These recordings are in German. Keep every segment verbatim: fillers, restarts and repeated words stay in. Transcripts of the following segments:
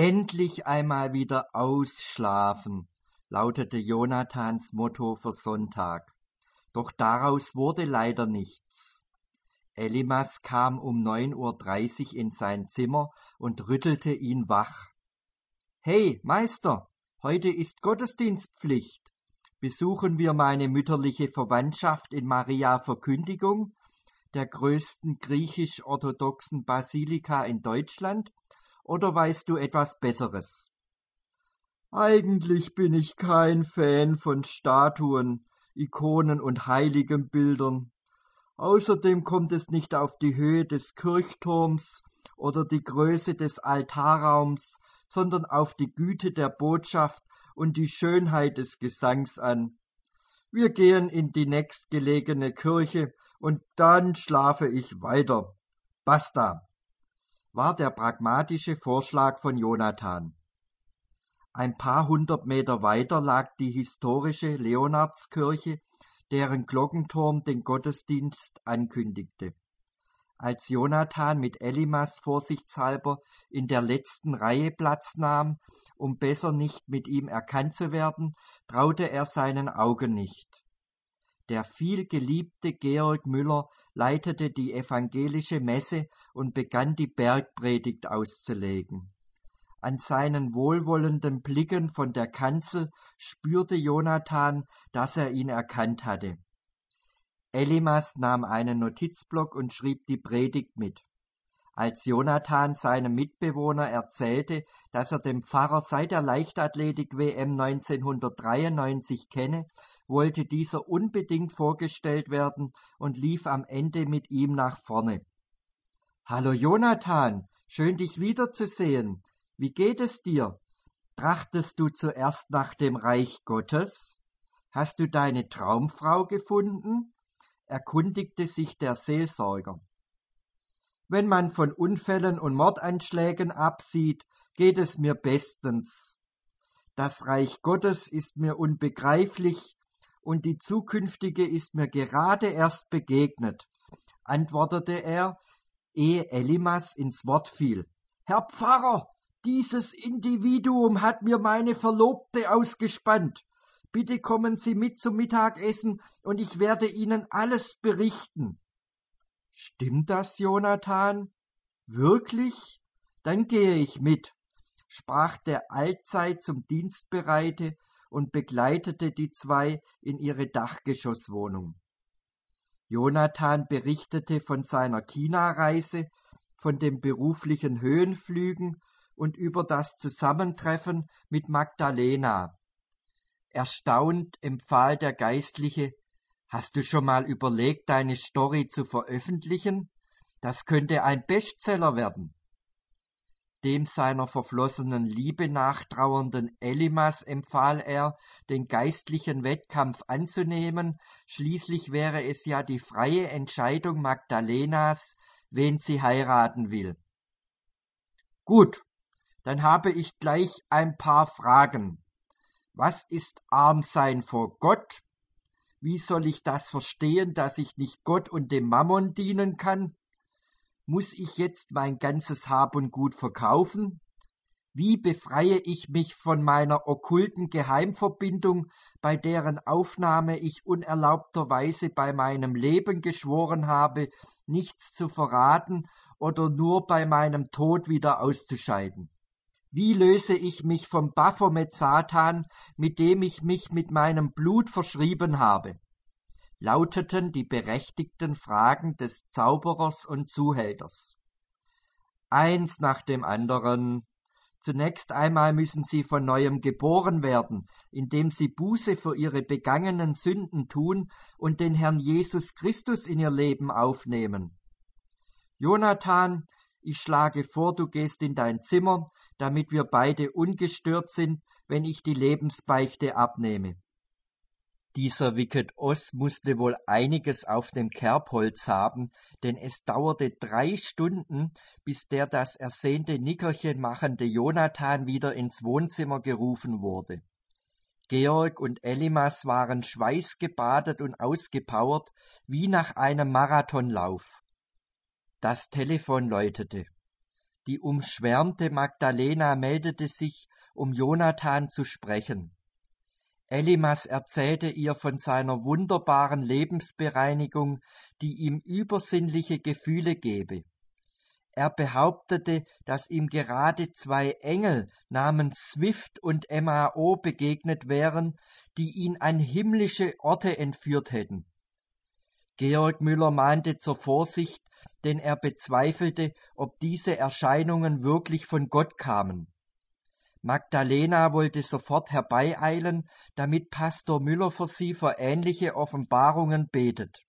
Endlich einmal wieder ausschlafen, lautete Jonathans Motto für Sonntag. Doch daraus wurde leider nichts. Elimas kam um neun Uhr dreißig in sein Zimmer und rüttelte ihn wach. »Hey, Meister, heute ist Gottesdienstpflicht. Besuchen wir meine mütterliche Verwandtschaft in Maria Verkündigung, der größten griechisch-orthodoxen Basilika in Deutschland, oder weißt du etwas Besseres?« »Eigentlich bin ich kein Fan von Statuen, Ikonen und Heiligenbildern. Außerdem kommt es nicht auf die Höhe des Kirchturms oder die Größe des Altarraums, sondern auf die Güte der Botschaft und die Schönheit des Gesangs an. Wir gehen in die nächstgelegene Kirche und dann schlafe ich weiter. Basta«, war der pragmatische Vorschlag von Jonathan. Ein paar hundert Meter weiter lag die historische Leonardskirche, deren Glockenturm den Gottesdienst ankündigte. Als Jonathan mit Elimas vorsichtshalber in der letzten Reihe Platz nahm, um besser nicht mit ihm erkannt zu werden, traute er seinen Augen nicht. Der vielgeliebte Georg Müller leitete die evangelische Messe und begann die Bergpredigt auszulegen. An seinen wohlwollenden Blicken von der Kanzel spürte Jonathan, dass er ihn erkannt hatte. Elimas nahm einen Notizblock und schrieb die Predigt mit. Als Jonathan seinem Mitbewohner erzählte, dass er den Pfarrer seit der Leichtathletik-W M neunzehnhundertdreiundneunzig kenne, wollte dieser unbedingt vorgestellt werden und lief am Ende mit ihm nach vorne. »Hallo Jonathan, schön dich wiederzusehen. Wie geht es dir? Trachtest du zuerst nach dem Reich Gottes? Hast du deine Traumfrau gefunden?« erkundigte sich der Seelsorger. »Wenn man von Unfällen und Mordanschlägen absieht, geht es mir bestens. Das Reich Gottes ist mir unbegreiflich und die zukünftige ist mir gerade erst begegnet«, antwortete er, ehe Elimas ins Wort fiel. »Herr Pfarrer, dieses Individuum hat mir meine Verlobte ausgespannt. Bitte kommen Sie mit zum Mittagessen und ich werde Ihnen alles berichten.« »Stimmt das, Jonathan? Wirklich? Dann gehe ich mit«, sprach der allzeit zum Dienst bereite und begleitete die zwei in ihre Dachgeschosswohnung. Jonathan berichtete von seiner China-Reise, von den beruflichen Höhenflügen und über das Zusammentreffen mit Magdalena. Erstaunt empfahl der Geistliche: »Hast du schon mal überlegt, deine Story zu veröffentlichen? Das könnte ein Bestseller werden.« Dem seiner verflossenen Liebe nachtrauernden Elimas empfahl er, den geistlichen Wettkampf anzunehmen, schließlich wäre es ja die freie Entscheidung Magdalenas, wen sie heiraten will. »Gut, dann habe ich gleich ein paar Fragen. Was ist Armsein vor Gott? Wie soll ich das verstehen, dass ich nicht Gott und dem Mammon dienen kann? Muss ich jetzt mein ganzes Hab und Gut verkaufen? Wie befreie ich mich von meiner okkulten Geheimverbindung, bei deren Aufnahme ich unerlaubterweise bei meinem Leben geschworen habe, nichts zu verraten oder nur bei meinem Tod wieder auszuscheiden? Wie löse ich mich vom Baphomet Satan, mit dem ich mich mit meinem Blut verschrieben habe?« lauteten die berechtigten Fragen des Zauberers und Zuhälters. Eins nach dem anderen. Zunächst einmal müssen sie von neuem geboren werden, indem sie Buße für ihre begangenen Sünden tun und den Herrn Jesus Christus in ihr Leben aufnehmen. »Jonathan, ich schlage vor, du gehst in dein Zimmer, damit wir beide ungestört sind, wenn ich die Lebensbeichte abnehme.« Dieser Wicket Oss musste wohl einiges auf dem Kerbholz haben, denn es dauerte drei Stunden, bis der das ersehnte Nickerchen machende Jonathan wieder ins Wohnzimmer gerufen wurde. Georg und Elimas waren schweißgebadet und ausgepowert, wie nach einem Marathonlauf. Das Telefon läutete. Die umschwärmte Magdalena meldete sich, um Jonathan zu sprechen. Elimas erzählte ihr von seiner wunderbaren Lebensbereinigung, die ihm übersinnliche Gefühle gebe. Er behauptete, dass ihm gerade zwei Engel namens Swift und M A O begegnet wären, die ihn an himmlische Orte entführt hätten. Georg Müller mahnte zur Vorsicht, denn er bezweifelte, ob diese Erscheinungen wirklich von Gott kamen. Magdalena wollte sofort herbeieilen, damit Pastor Müller für sie für ähnliche Offenbarungen betet.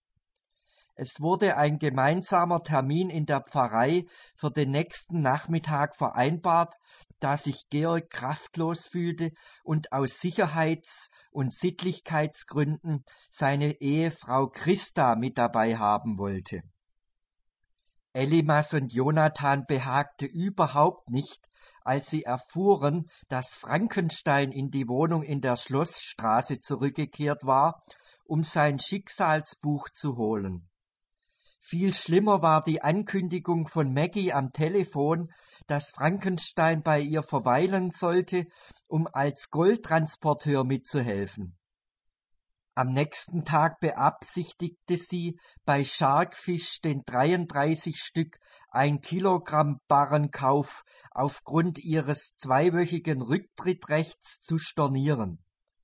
Es wurde ein gemeinsamer Termin in der Pfarrei für den nächsten Nachmittag vereinbart, da sich Georg kraftlos fühlte und aus Sicherheits- und Sittlichkeitsgründen seine Ehefrau Christa mit dabei haben wollte. Elimas und Jonathan behagte überhaupt nicht, als sie erfuhren, dass Frankenstein in die Wohnung in der Schlossstraße zurückgekehrt war, um sein Schicksalsbuch zu holen. Viel schlimmer war die Ankündigung von Maggie am Telefon, dass Frankenstein bei ihr verweilen sollte, um als Goldtransporteur mitzuhelfen. Am nächsten Tag beabsichtigte sie, bei Sharkfish den dreiunddreißig Stück ein Kilogramm Barrenkauf aufgrund ihres zweiwöchigen Rücktrittrechts zu stornieren.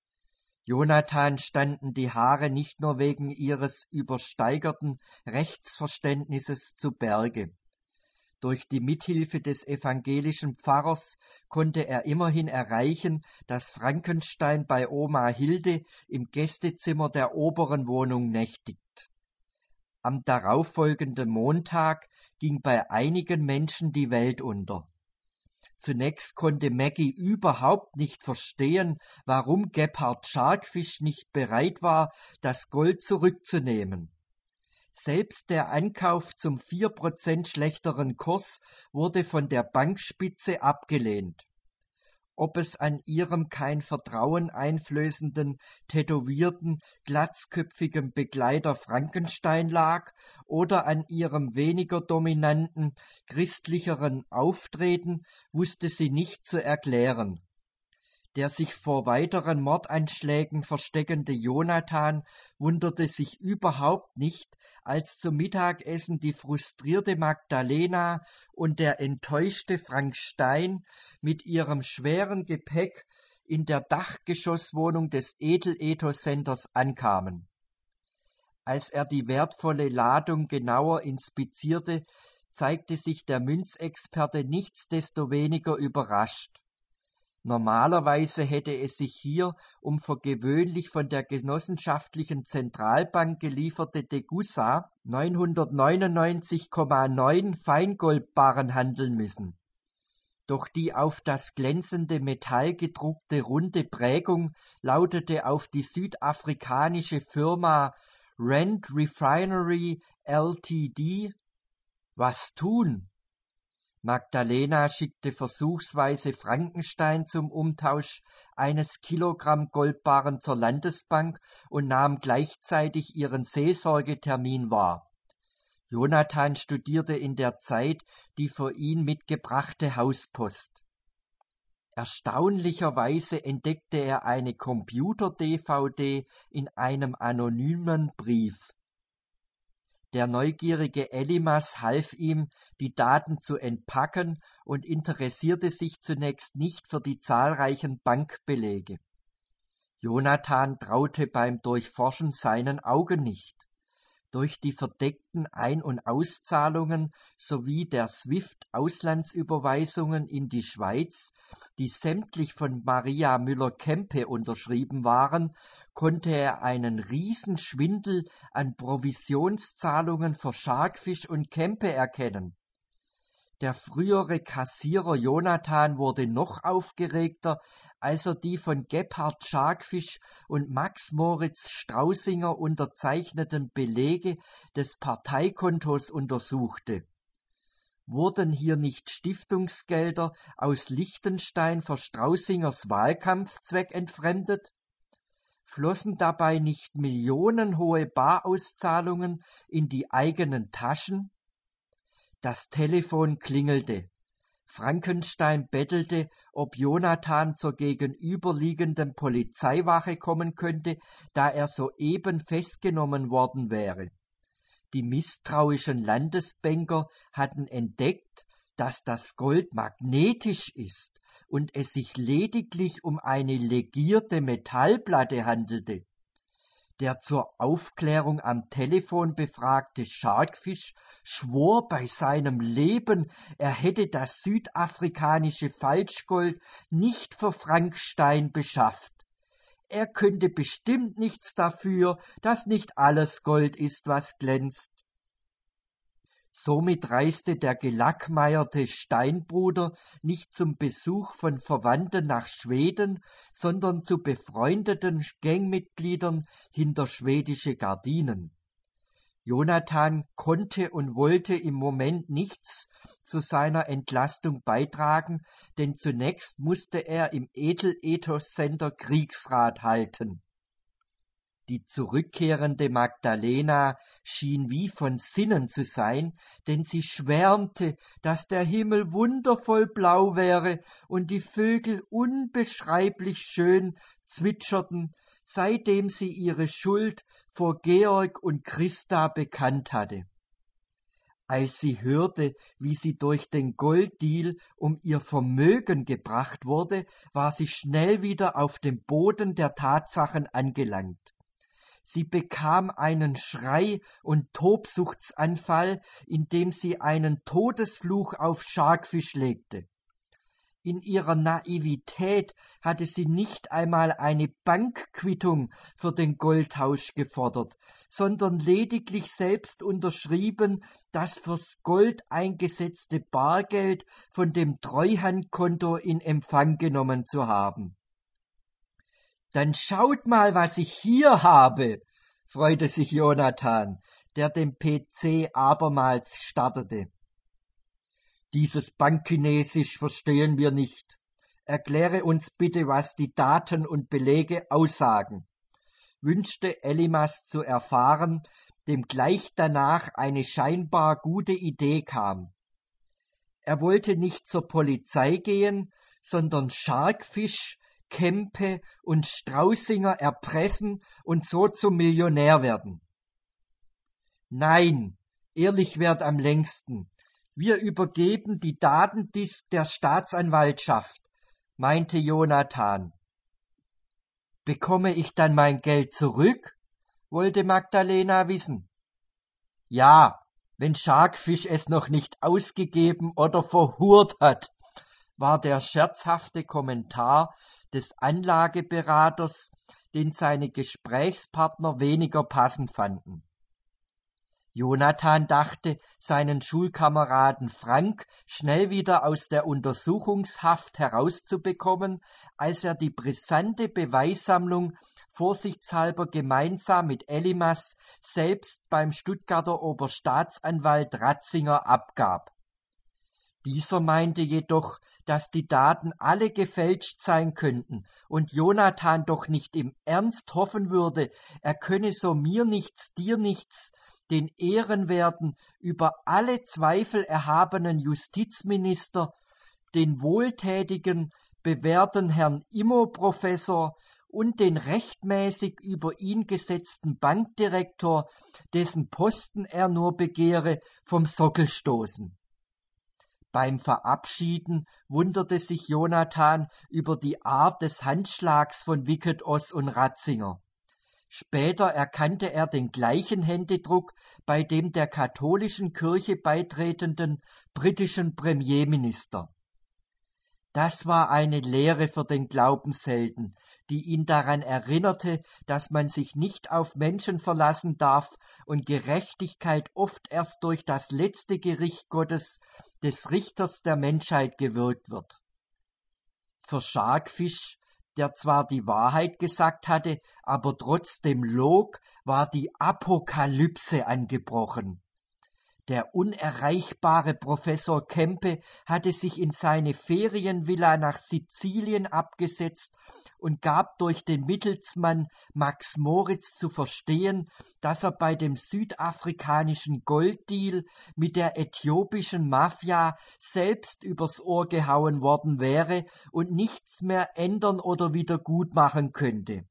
Jonathan standen die Haare nicht nur wegen ihres übersteigerten Rechtsverständnisses zu Berge. Durch die Mithilfe des evangelischen Pfarrers konnte er immerhin erreichen, dass Frankenstein bei Oma Hilde im Gästezimmer der oberen Wohnung nächtigt. Am darauffolgenden Montag ging bei einigen Menschen die Welt unter. Zunächst konnte Maggie überhaupt nicht verstehen, warum Gebhard Scharkfisch nicht bereit war, das Gold zurückzunehmen. Selbst der Ankauf zum vier Prozent schlechteren Kurs wurde von der Bankspitze abgelehnt. Ob es an ihrem kein Vertrauen einflößenden, tätowierten, glatzköpfigen Begleiter Frankenstein lag oder an ihrem weniger dominanten, christlicheren Auftreten, wusste sie nicht zu erklären. Der sich vor weiteren Mordanschlägen versteckende Jonathan wunderte sich überhaupt nicht, als zum Mittagessen die frustrierte Magdalena und der enttäuschte Frank Stein mit ihrem schweren Gepäck in der Dachgeschosswohnung des Edel-Ethos-Centers ankamen. Als er die wertvolle Ladung genauer inspizierte, zeigte sich der Münzexperte nichtsdestoweniger überrascht. Normalerweise hätte es sich hier um für gewöhnlich von der genossenschaftlichen Zentralbank gelieferte Degussa neunhundertneunundneunzig Komma neun Feingoldbarren handeln müssen. Doch die auf das glänzende Metall gedruckte runde Prägung lautete auf die südafrikanische Firma Rand Refinery Ltd. Was tun? Magdalena schickte versuchsweise Frankenstein zum Umtausch eines Kilogramm Goldbarren zur Landesbank und nahm gleichzeitig ihren Seelsorgetermin wahr. Jonathan studierte in der Zeit die für ihn mitgebrachte Hauspost. Erstaunlicherweise entdeckte er eine Computer-D V D in einem anonymen Brief. Der neugierige Elimas half ihm, die Daten zu entpacken und interessierte sich zunächst nicht für die zahlreichen Bankbelege. Jonathan traute beim Durchforschen seinen Augen nicht. Durch die verdeckten Ein- und Auszahlungen sowie der SWIFT-Auslandsüberweisungen in die Schweiz, die sämtlich von Maria Müller-Kempe unterschrieben waren, konnte er einen Riesenschwindel an Provisionszahlungen für Scharkfisch und Kempe erkennen. Der frühere Kassierer Jonathan wurde noch aufgeregter, als er die von Gebhard Scharkfisch und Max Moritz Straußinger unterzeichneten Belege des Parteikontos untersuchte. Wurden hier nicht Stiftungsgelder aus Liechtenstein für Straußingers Wahlkampfzweck entfremdet? Flossen dabei nicht millionenhohe Barauszahlungen in die eigenen Taschen? Das Telefon klingelte. Frankenstein bettelte, ob Jonathan zur gegenüberliegenden Polizeiwache kommen könnte, da er soeben festgenommen worden wäre. Die misstrauischen Landesbanker hatten entdeckt, dass das Gold magnetisch ist und es sich lediglich um eine legierte Metallplatte handelte. Der zur Aufklärung am Telefon befragte Sharkfish schwor bei seinem Leben, er hätte das südafrikanische Falschgold nicht für Frankenstein beschafft. Er könnte bestimmt nichts dafür, dass nicht alles Gold ist, was glänzt. Somit reiste der gelackmeierte Steinbruder nicht zum Besuch von Verwandten nach Schweden, sondern zu befreundeten Gangmitgliedern hinter schwedische Gardinen. Jonathan konnte und wollte im Moment nichts zu seiner Entlastung beitragen, denn zunächst musste er im Edelethos-Center Kriegsrat halten. Die zurückkehrende Magdalena schien wie von Sinnen zu sein, denn sie schwärmte, dass der Himmel wundervoll blau wäre und die Vögel unbeschreiblich schön zwitscherten, seitdem sie ihre Schuld vor Georg und Christa bekannt hatte. Als sie hörte, wie sie durch den Golddeal um ihr Vermögen gebracht wurde, war sie schnell wieder auf dem Boden der Tatsachen angelangt. Sie bekam einen Schrei- und Tobsuchtsanfall, indem sie einen Todesfluch auf Sharkfish legte. In ihrer Naivität hatte sie nicht einmal eine Bankquittung für den Goldtausch gefordert, sondern lediglich selbst unterschrieben, das fürs Gold eingesetzte Bargeld von dem Treuhandkonto in Empfang genommen zu haben. »Dann schaut mal, was ich hier habe«, freute sich Jonathan, der den P C abermals startete. »Dieses Bankchinesisch verstehen wir nicht. Erkläre uns bitte, was die Daten und Belege aussagen«, wünschte Elimas zu erfahren, dem gleich danach eine scheinbar gute Idee kam. Er wollte nicht zur Polizei gehen, sondern Sharkfish, Kempe und Straußinger erpressen und so zum Millionär werden. »Nein, ehrlich währt am längsten. Wir übergeben die Datendisk der Staatsanwaltschaft«, meinte Jonathan. »Bekomme ich dann mein Geld zurück?«, wollte Magdalena wissen. »Ja, wenn Sharkfish es noch nicht ausgegeben oder verhurt hat«, war der scherzhafte Kommentar des Anlageberaters, den seine Gesprächspartner weniger passend fanden. Jonathan dachte, seinen Schulkameraden Frank schnell wieder aus der Untersuchungshaft herauszubekommen, als er die brisante Beweissammlung vorsichtshalber gemeinsam mit Elimas selbst beim Stuttgarter Oberstaatsanwalt Ratzinger abgab. Dieser meinte jedoch, dass die Daten alle gefälscht sein könnten und Jonathan doch nicht im Ernst hoffen würde, er könne so mir nichts, dir nichts, den ehrenwerten, über alle Zweifel erhabenen Justizminister, den wohltätigen, bewährten Herrn Immo-Professor und den rechtmäßig über ihn gesetzten Bankdirektor, dessen Posten er nur begehre, vom Sockel stoßen. Beim Verabschieden wunderte sich Jonathan über die Art des Handschlags von Wickett Oss und Ratzinger. Später erkannte er den gleichen Händedruck bei dem der katholischen Kirche beitretenden britischen Premierminister. Das war eine Lehre für den Glaubenshelden, die ihn daran erinnerte, dass man sich nicht auf Menschen verlassen darf und Gerechtigkeit oft erst durch das letzte Gericht Gottes, des Richters der Menschheit, gewirkt wird. Für Sharkfish, der zwar die Wahrheit gesagt hatte, aber trotzdem log, war die Apokalypse angebrochen. Der unerreichbare Professor Kempe hatte sich in seine Ferienvilla nach Sizilien abgesetzt und gab durch den Mittelsmann Max Moritz zu verstehen, dass er bei dem südafrikanischen Golddeal mit der äthiopischen Mafia selbst übers Ohr gehauen worden wäre und nichts mehr ändern oder wiedergutmachen könnte.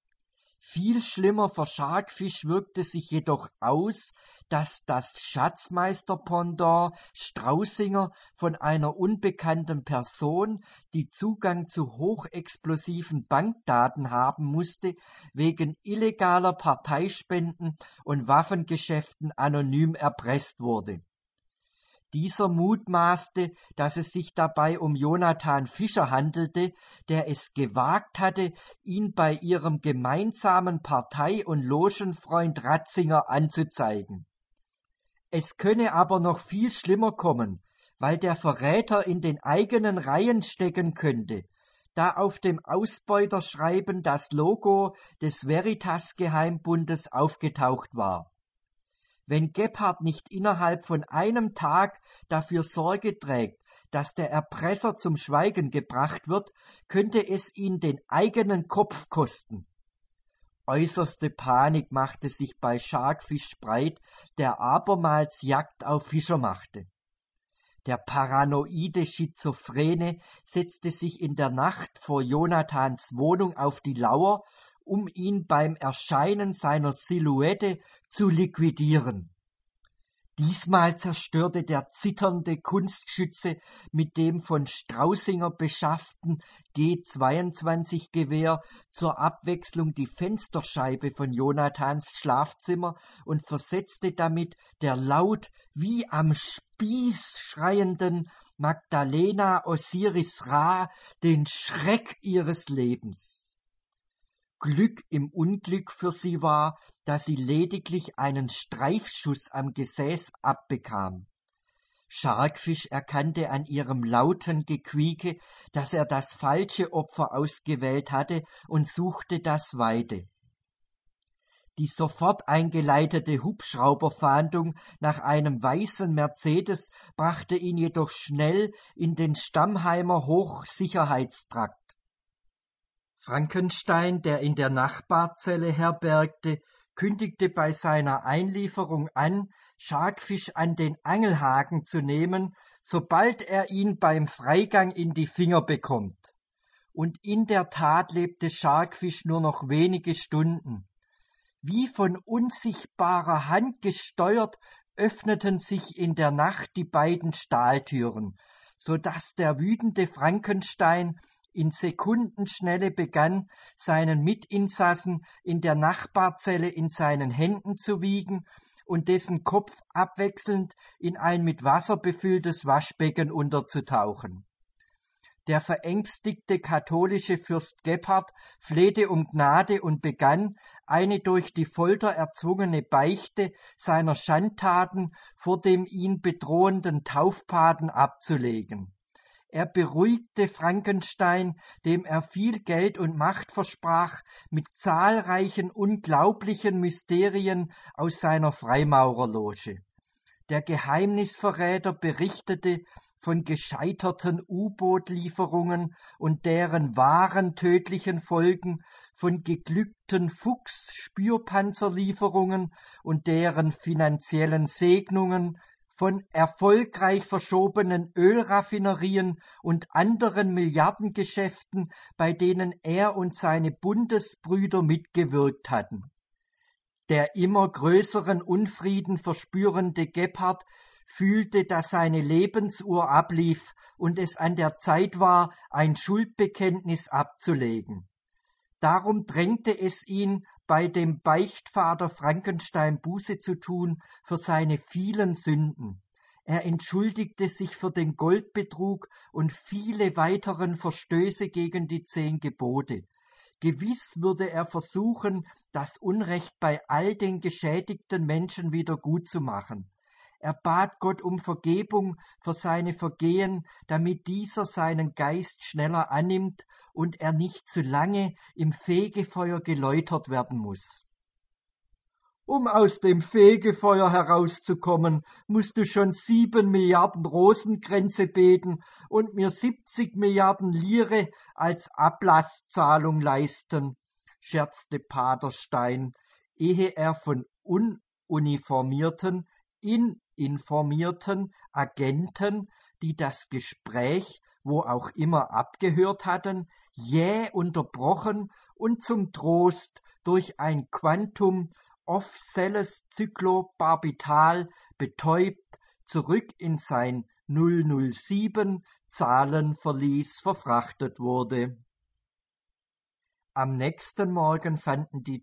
Viel schlimmer für Scharkfisch wirkte sich jedoch aus, dass das Schatzmeister-Pendant Straußinger von einer unbekannten Person, die Zugang zu hochexplosiven Bankdaten haben musste, wegen illegaler Parteispenden und Waffengeschäften anonym erpresst wurde. Dieser mutmaßte, dass es sich dabei um Jonathan Fischer handelte, der es gewagt hatte, ihn bei ihrem gemeinsamen Partei- und Logenfreund Ratzinger anzuzeigen. Es könne aber noch viel schlimmer kommen, weil der Verräter in den eigenen Reihen stecken könnte, da auf dem Ausbeuterschreiben das Logo des Veritas-Geheimbundes aufgetaucht war. Wenn Gebhardt nicht innerhalb von einem Tag dafür Sorge trägt, dass der Erpresser zum Schweigen gebracht wird, könnte es ihn den eigenen Kopf kosten. Äußerste Panik machte sich bei Scharkfisch breit, der abermals Jagd auf Fischer machte. Der paranoide Schizophrene setzte sich in der Nacht vor Jonathans Wohnung auf die Lauer, um ihn beim Erscheinen seiner Silhouette zu liquidieren. Diesmal zerstörte der zitternde Kunstschütze mit dem von Straußinger beschafften G zweiundzwanzig Gewehr zur Abwechslung die Fensterscheibe von Jonathans Schlafzimmer und versetzte damit der laut wie am Spieß schreienden Magdalena Osiris Ra den Schreck ihres Lebens. Glück im Unglück für sie war, dass sie lediglich einen Streifschuss am Gesäß abbekam. Scharkfisch erkannte an ihrem lauten Gequieke, dass er das falsche Opfer ausgewählt hatte und suchte das Weite. Die sofort eingeleitete Hubschrauberfahndung nach einem weißen Mercedes brachte ihn jedoch schnell in den Stammheimer Hochsicherheitstrakt. Frankenstein, der in der Nachbarzelle herbergte, kündigte bei seiner Einlieferung an, Scharkfisch an den Angelhaken zu nehmen, sobald er ihn beim Freigang in die Finger bekommt. Und in der Tat lebte Scharkfisch nur noch wenige Stunden. Wie von unsichtbarer Hand gesteuert, öffneten sich in der Nacht die beiden Stahltüren, so dass der wütende Frankenstein in Sekundenschnelle begann, seinen Mitinsassen in der Nachbarzelle in seinen Händen zu wiegen und dessen Kopf abwechselnd in ein mit Wasser befülltes Waschbecken unterzutauchen. Der verängstigte katholische Fürst Gebhardt flehte um Gnade und begann, eine durch die Folter erzwungene Beichte seiner Schandtaten vor dem ihn bedrohenden Taufpaten abzulegen. Er beruhigte Frankenstein, dem er viel Geld und Macht versprach, mit zahlreichen unglaublichen Mysterien aus seiner Freimaurerloge. Der Geheimnisverräter berichtete von gescheiterten U-Boot-Lieferungen und deren wahren tödlichen Folgen, von geglückten Fuchs-Spürpanzerlieferungen und deren finanziellen Segnungen, von erfolgreich verschobenen Ölraffinerien und anderen Milliardengeschäften, bei denen er und seine Bundesbrüder mitgewirkt hatten. Der immer größeren Unfrieden verspürende Gebhardt fühlte, dass seine Lebensuhr ablief und es an der Zeit war, ein Schuldbekenntnis abzulegen. Darum drängte es ihn, bei dem Beichtvater Frankenstein Buße zu tun für seine vielen Sünden. Er entschuldigte sich für den Goldbetrug und viele weiteren Verstöße gegen die zehn Gebote. Gewiss würde er versuchen, das Unrecht bei all den geschädigten Menschen wieder gutzumachen. Er bat Gott um Vergebung für seine Vergehen, damit dieser seinen Geist schneller annimmt und er nicht zu lange im Fegefeuer geläutert werden muss. Um aus dem Fegefeuer herauszukommen, musst du schon sieben Milliarden Rosenkränze beten und mir siebzig Milliarden Lire als Ablasszahlung leisten, scherzte Pater Stein, ehe er von ununiformierten, ininformierten Agenten, die das Gespräch wo auch immer abgehört hatten, jäh unterbrochen und zum Trost durch ein Quantum of Sales Cyclobarbital betäubt zurück in sein null null sieben Zahlenverlies verfrachtet wurde. Am nächsten Morgen fanden die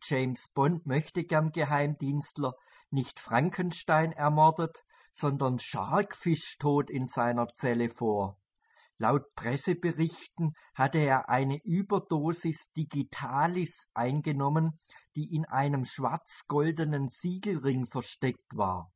James-Bond-Möchtegern-Geheimdienstler nicht Frankenstein ermordet, sondern Sharkfish tot in seiner Zelle vor. Laut Presseberichten hatte er eine Überdosis Digitalis eingenommen, die in einem schwarz-goldenen Siegelring versteckt war.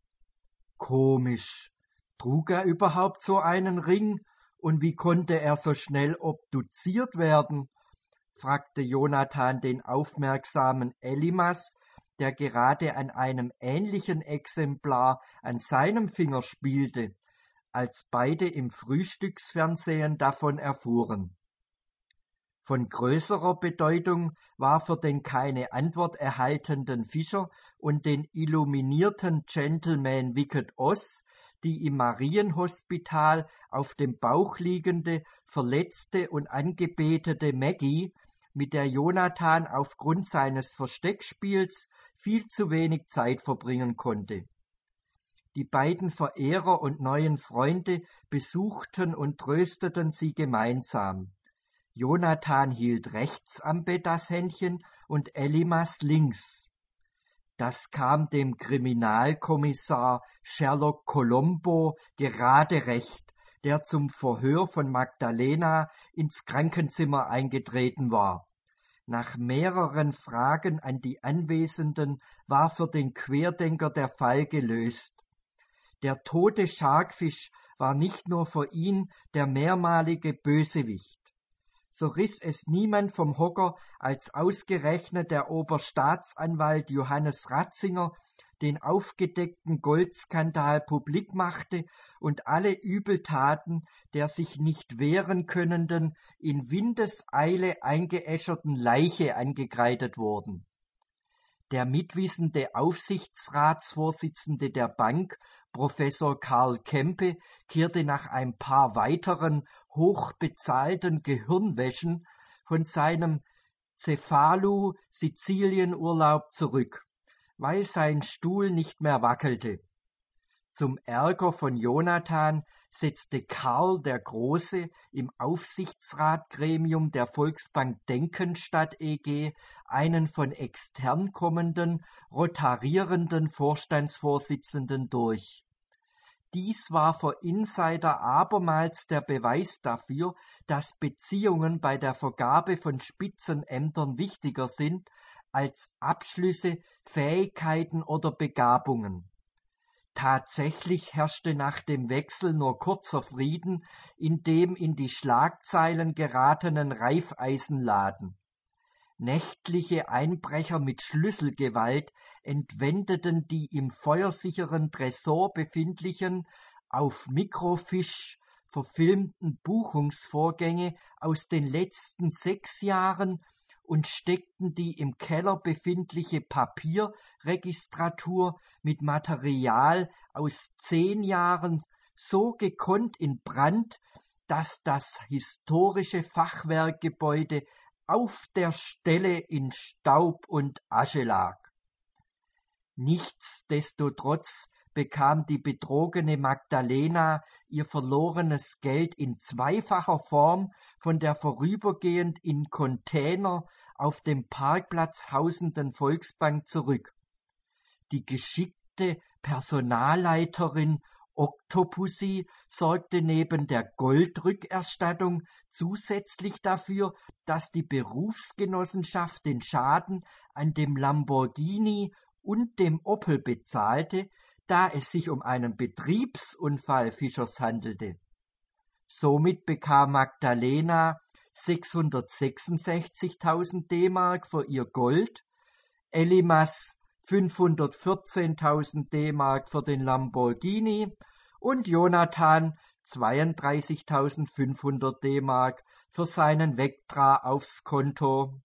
Komisch, trug er überhaupt so einen Ring und wie konnte er so schnell obduziert werden? Fragte Jonathan den aufmerksamen Elimas, der gerade an einem ähnlichen Exemplar an seinem Finger spielte, als beide im Frühstücksfernsehen davon erfuhren. Von größerer Bedeutung war für den keine Antwort erhaltenden Fischer und den illuminierten Gentleman Wicked Oz die im Marienhospital auf dem Bauch liegende, verletzte und angebetete Maggie, mit der Jonathan aufgrund seines Versteckspiels viel zu wenig Zeit verbringen konnte. Die beiden Verehrer und neuen Freunde besuchten und trösteten sie gemeinsam. Jonathan hielt rechts am Bett das Händchen und Elimas links. Das kam dem Kriminalkommissar Sherlock Colombo gerade recht, der zum Verhör von Magdalena ins Krankenzimmer eingetreten war. Nach mehreren Fragen an die Anwesenden war für den Querdenker der Fall gelöst. Der tote Sharkfish war nicht nur für ihn der mehrmalige Bösewicht. So riss es niemand vom Hocker, als ausgerechnet der Oberstaatsanwalt Johannes Ratzinger den aufgedeckten Goldskandal publik machte und alle Übeltaten der sich nicht wehren könnenden, in Windeseile eingeäscherten Leiche angekreidet wurden. Der mitwissende Aufsichtsratsvorsitzende der Bank, Professor Karl Kempe, kehrte nach ein paar weiteren hochbezahlten Gehirnwäschen von seinem Cefalu-Sizilien-Urlaub zurück, weil sein Stuhl nicht mehr wackelte. Zum Ärger von Jonathan setzte Karl der Große im Aufsichtsratgremium der Volksbank Denkenstadt E G einen von extern kommenden, rotarierenden Vorstandsvorsitzenden durch. Dies war für Insider abermals der Beweis dafür, dass Beziehungen bei der Vergabe von Spitzenämtern wichtiger sind als Abschlüsse, Fähigkeiten oder Begabungen. Tatsächlich herrschte nach dem Wechsel nur kurzer Frieden in dem in die Schlagzeilen geratenen Reifeisenladen. Nächtliche Einbrecher mit Schlüsselgewalt entwendeten die im feuersicheren Tresor befindlichen, auf Mikrofiche verfilmten Buchungsvorgänge aus den letzten sechs Jahren und steckten die im Keller befindliche Papierregistratur mit Material aus zehn Jahren so gekonnt in Brand, dass das historische Fachwerkgebäude auf der Stelle in Staub und Asche lag. Nichtsdestotrotz bekam die betrogene Magdalena ihr verlorenes Geld in zweifacher Form von der vorübergehend in Container auf dem Parkplatz hausenden Volksbank zurück. Die geschickte Personalleiterin Octopussy sorgte neben der Goldrückerstattung zusätzlich dafür, dass die Berufsgenossenschaft den Schaden an dem Lamborghini und dem Opel bezahlte, da es sich um einen Betriebsunfall Fischers handelte. Somit bekam Magdalena sechshundertsechsundsechzigtausend D-Mark für ihr Gold, Elimas fünfhundertvierzehntausend D-Mark für den Lamborghini und Jonathan zweiunddreißigtausendfünfhundert D-Mark für seinen Vectra aufs Konto.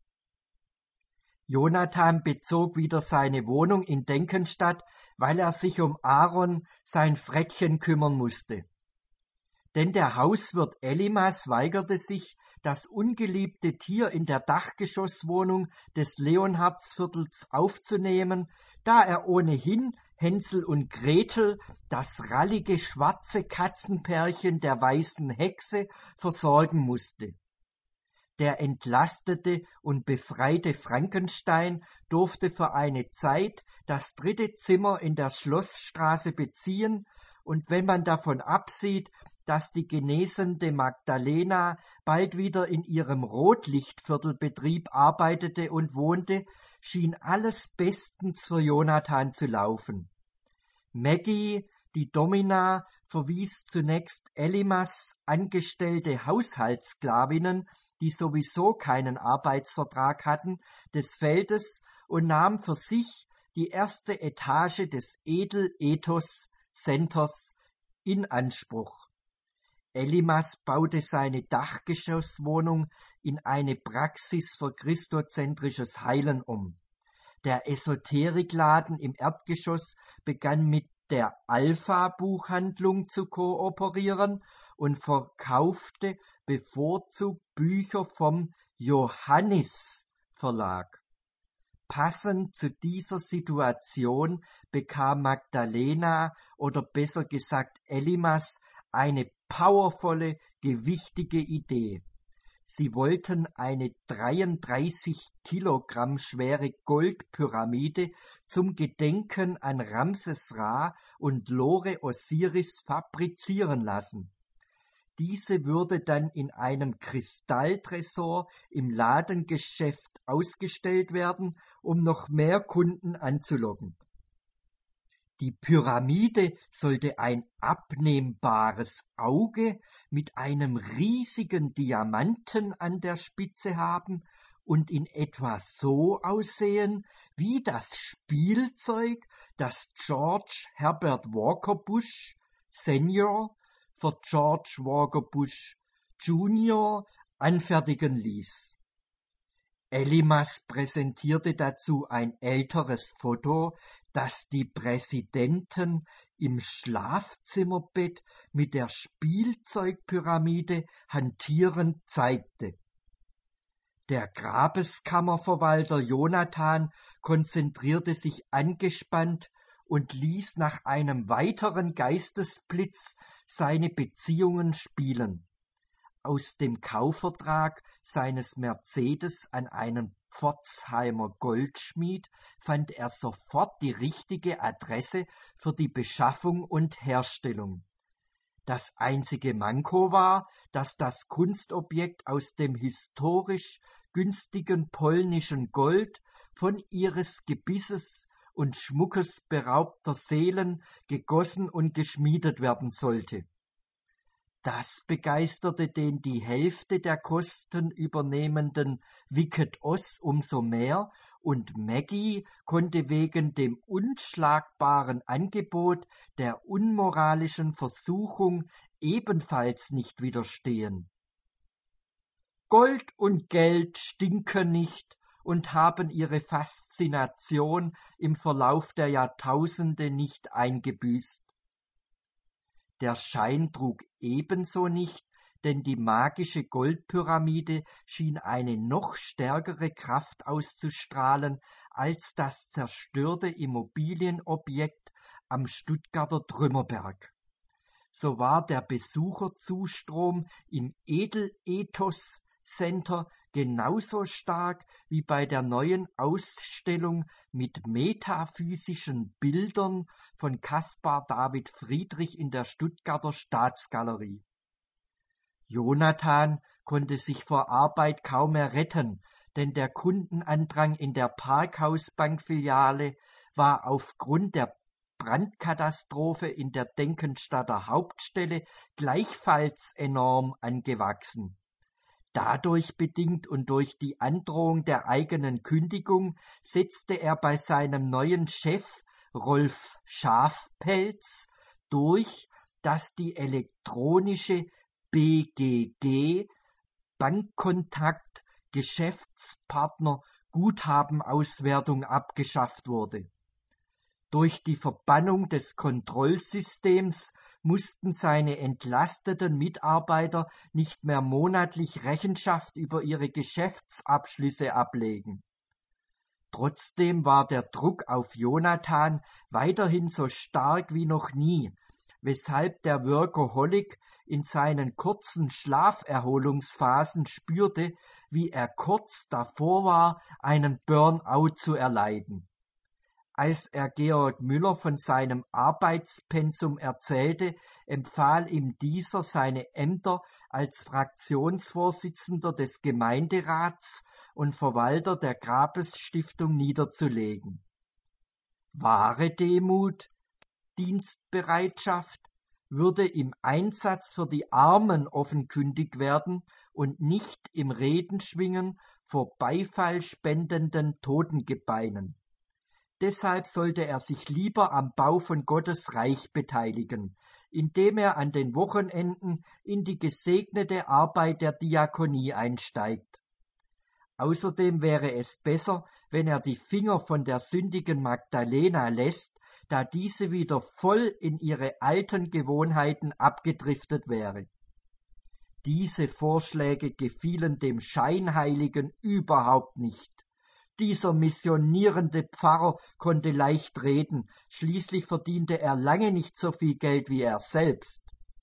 Jonathan bezog wieder seine Wohnung in Denkenstadt, weil er sich um Aaron, sein Frettchen, kümmern musste. Denn der Hauswirt Elimas weigerte sich, das ungeliebte Tier in der Dachgeschosswohnung des Leonhardsviertels aufzunehmen, da er ohnehin Hänsel und Gretel, das rallige schwarze Katzenpärchen der weißen Hexe, versorgen musste. Der entlastete und befreite Frankenstein durfte für eine Zeit das dritte Zimmer in der Schlossstraße beziehen, und wenn man davon absieht, dass die genesende Magdalena bald wieder in ihrem Rotlichtviertelbetrieb arbeitete und wohnte, schien alles bestens für Jonathan zu laufen. Maggie, die Domina, verwies zunächst Elimas angestellte Haushaltssklavinnen, die sowieso keinen Arbeitsvertrag hatten, des Feldes und nahm für sich die erste Etage des Edel-Ethos Centers in Anspruch. Elimas baute seine Dachgeschosswohnung in eine Praxis für christozentrisches Heilen um. Der Esoterikladen im Erdgeschoss begann mit der Alpha-Buchhandlung zu kooperieren und verkaufte bevorzugt Bücher vom Johannis-Verlag. Passend zu dieser Situation bekam Magdalena oder besser gesagt Elimas eine powervolle, gewichtige Idee. Sie wollten eine dreiunddreißig Kilogramm schwere Goldpyramide zum Gedenken an Ramses Ra und Lore Osiris fabrizieren lassen. Diese würde dann in einem Kristalltresor im Ladengeschäft ausgestellt werden, um noch mehr Kunden anzulocken. Die Pyramide sollte ein abnehmbares Auge mit einem riesigen Diamanten an der Spitze haben und in etwa so aussehen wie das Spielzeug, das George Herbert Walker Bush Senior für George Walker Bush Junior anfertigen ließ. Elimas präsentierte dazu ein älteres Foto, das die Präsidenten im Schlafzimmerbett mit der Spielzeugpyramide hantierend zeigte. Der Grabeskammerverwalter Jonathan konzentrierte sich angespannt und ließ nach einem weiteren Geistesblitz seine Beziehungen spielen. Aus dem Kaufvertrag seines Mercedes an einen Pforzheimer Goldschmied fand er sofort die richtige Adresse für die Beschaffung und Herstellung. Das einzige Manko war, dass das Kunstobjekt aus dem historisch günstigen polnischen Gold von ihres Gebisses und Schmuckes beraubter Seelen gegossen und geschmiedet werden sollte. Das begeisterte den die Hälfte der Kosten übernehmenden Wicked Oss umso mehr, und Maggie konnte wegen dem unschlagbaren Angebot der unmoralischen Versuchung ebenfalls nicht widerstehen. Gold und Geld stinken nicht und haben ihre Faszination im Verlauf der Jahrtausende nicht eingebüßt. Der Schein trug ebenso nicht, denn die magische Goldpyramide schien eine noch stärkere Kraft auszustrahlen als das zerstörte Immobilienobjekt am Stuttgarter Trümmerberg. So war der Besucherzustrom im Edel-Ethos Center genauso stark wie bei der neuen Ausstellung mit metaphysischen Bildern von Caspar David Friedrich in der Stuttgarter Staatsgalerie. Jonathan konnte sich vor Arbeit kaum mehr retten, denn der Kundenandrang in der Parkhausbankfiliale war aufgrund der Brandkatastrophe in der Denkenstadter Hauptstelle gleichfalls enorm angewachsen. Dadurch bedingt und durch die Androhung der eigenen Kündigung setzte er bei seinem neuen Chef Rolf Schafpelz durch, dass die elektronische B G G Bankkontakt Geschäftspartner Guthabenauswertung abgeschafft wurde. Durch die Verbannung des Kontrollsystems mussten seine entlasteten Mitarbeiter nicht mehr monatlich Rechenschaft über ihre Geschäftsabschlüsse ablegen. Trotzdem war der Druck auf Jonathan weiterhin so stark wie noch nie, weshalb der Workaholic in seinen kurzen Schlaferholungsphasen spürte, wie er kurz davor war, einen Burnout zu erleiden. Als er Georg Müller von seinem Arbeitspensum erzählte, empfahl ihm dieser, seine Ämter als Fraktionsvorsitzender des Gemeinderats und Verwalter der Grabesstiftung niederzulegen. Wahre Demut, Dienstbereitschaft, würde im Einsatz für die Armen offenkundig werden und nicht im Redenschwingen vor Beifall spendenden Totengebeinen. Deshalb sollte er sich lieber am Bau von Gottes Reich beteiligen, indem er an den Wochenenden in die gesegnete Arbeit der Diakonie einsteigt. Außerdem wäre es besser, wenn er die Finger von der sündigen Magdalena lässt, da diese wieder voll in ihre alten Gewohnheiten abgedriftet wäre. Diese Vorschläge gefielen dem Scheinheiligen überhaupt nicht. Dieser missionierende Pfarrer konnte leicht reden, schließlich verdiente er lange nicht so viel Geld wie er selbst.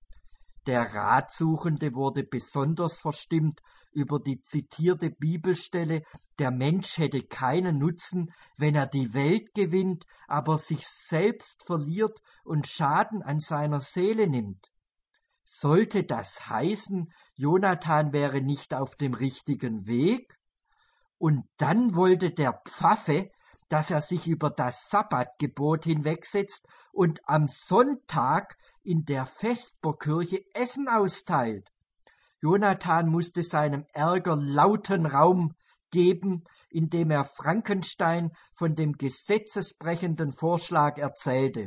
Der Ratsuchende wurde besonders verstimmt über die zitierte Bibelstelle, der Mensch hätte keinen Nutzen, wenn er die Welt gewinnt, aber sich selbst verliert und Schaden an seiner Seele nimmt. Sollte das heißen, Jonathan wäre nicht auf dem richtigen Weg? Und dann wollte der Pfaffe, dass er sich über das Sabbatgebot hinwegsetzt und am Sonntag in der Vesperkirche Essen austeilt. Jonathan musste seinem Ärger lauten Raum geben, indem er Frankenstein von dem gesetzesbrechenden Vorschlag erzählte.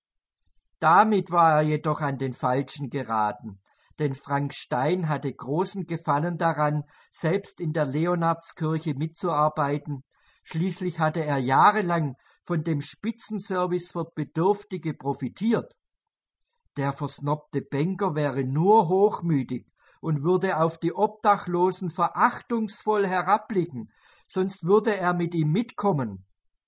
Damit war er jedoch an den Falschen geraten. Denn Frank Stein hatte großen Gefallen daran, selbst in der Leonardskirche mitzuarbeiten. Schließlich hatte er jahrelang von dem Spitzenservice für Bedürftige profitiert. Der versnobte Banker wäre nur hochmütig und würde auf die Obdachlosen verachtungsvoll herabblicken, sonst würde er mit ihm mitkommen.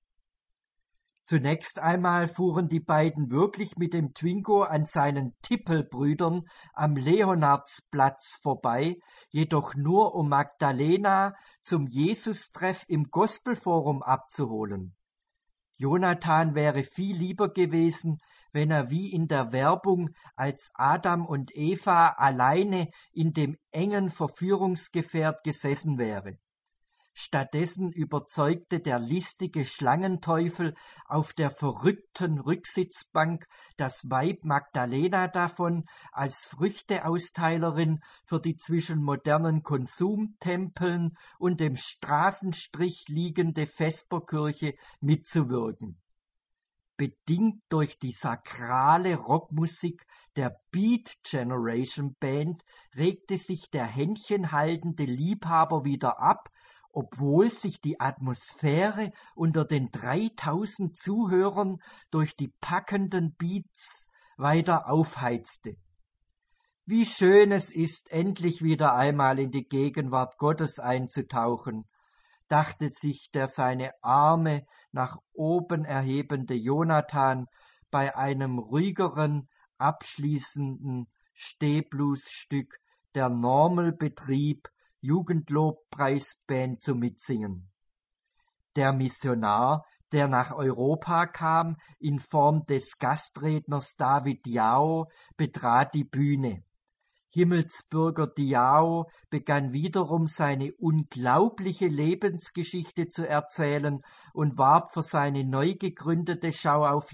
Zunächst einmal fuhren die beiden wirklich mit dem Twingo an seinen Tippelbrüdern am Leonardsplatz vorbei, jedoch nur um Magdalena zum Jesus-Treff im Gospelforum abzuholen. Jonathan wäre viel lieber gewesen, wenn er wie in der Werbung als Adam und Eva alleine in dem engen Verführungsgefährt gesessen wäre. Stattdessen überzeugte der listige Schlangenteufel auf der verrückten Rücksitzbank das Weib Magdalena davon, als Früchteausteilerin für die zwischen modernen Konsumtempeln und dem Straßenstrich liegende Vesperkirche mitzuwirken. Bedingt durch die sakrale Rockmusik der Beat Generation Band regte sich der händchenhaltende Liebhaber wieder ab, obwohl sich die Atmosphäre unter den dreitausend Zuhörern durch die packenden Beats weiter aufheizte. Wie schön es ist, endlich wieder einmal in die Gegenwart Gottes einzutauchen, dachte sich der seine Arme nach oben erhebende Jonathan bei einem ruhigeren, abschließenden Stehbluesstück der Normal-Betrieb Jugendlobpreisband zum Mitsingen. Der Missionar, der nach Europa kam, in Form des Gastredners David Diao, betrat die Bühne. Himmelsbürger Diao begann wiederum seine unglaubliche Lebensgeschichte zu erzählen und warb für seine neu gegründete Schau auf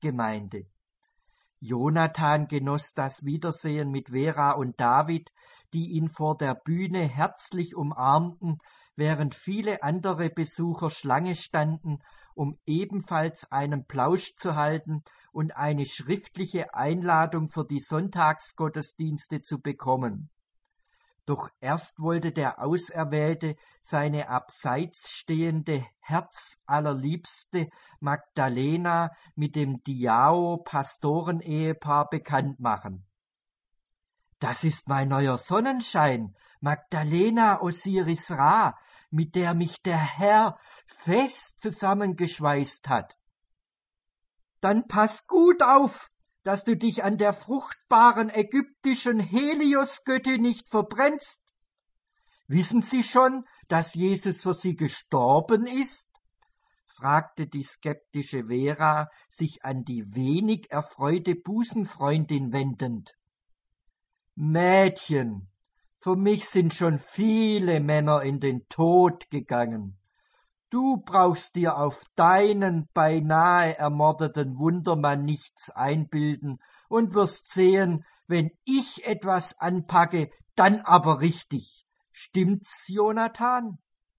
Jesus-Gemeinde. Jonathan genoss das Wiedersehen mit Vera und David, die ihn vor der Bühne herzlich umarmten, während viele andere Besucher Schlange standen, um ebenfalls einen Plausch zu halten und eine schriftliche Einladung für die Sonntagsgottesdienste zu bekommen. Doch erst wollte der Auserwählte seine abseits stehende Herzallerliebste Magdalena mit dem Diao-Pastorenehepaar bekannt machen. »Das ist mein neuer Sonnenschein, Magdalena Osiris Ra, mit der mich der Herr fest zusammengeschweißt hat.« »Dann pass gut auf, dass du dich an der fruchtbaren ägyptischen Helios-Göttin nicht verbrennst. Wissen Sie schon, dass Jesus für Sie gestorben ist?« fragte die skeptische Vera, sich an die wenig erfreute Busenfreundin wendend. »Mädchen, für mich sind schon viele Männer in den Tod gegangen. Du brauchst dir auf deinen beinahe ermordeten Wundermann nichts einbilden und wirst sehen, wenn ich etwas anpacke, dann aber richtig. Stimmt's, Jonathan?«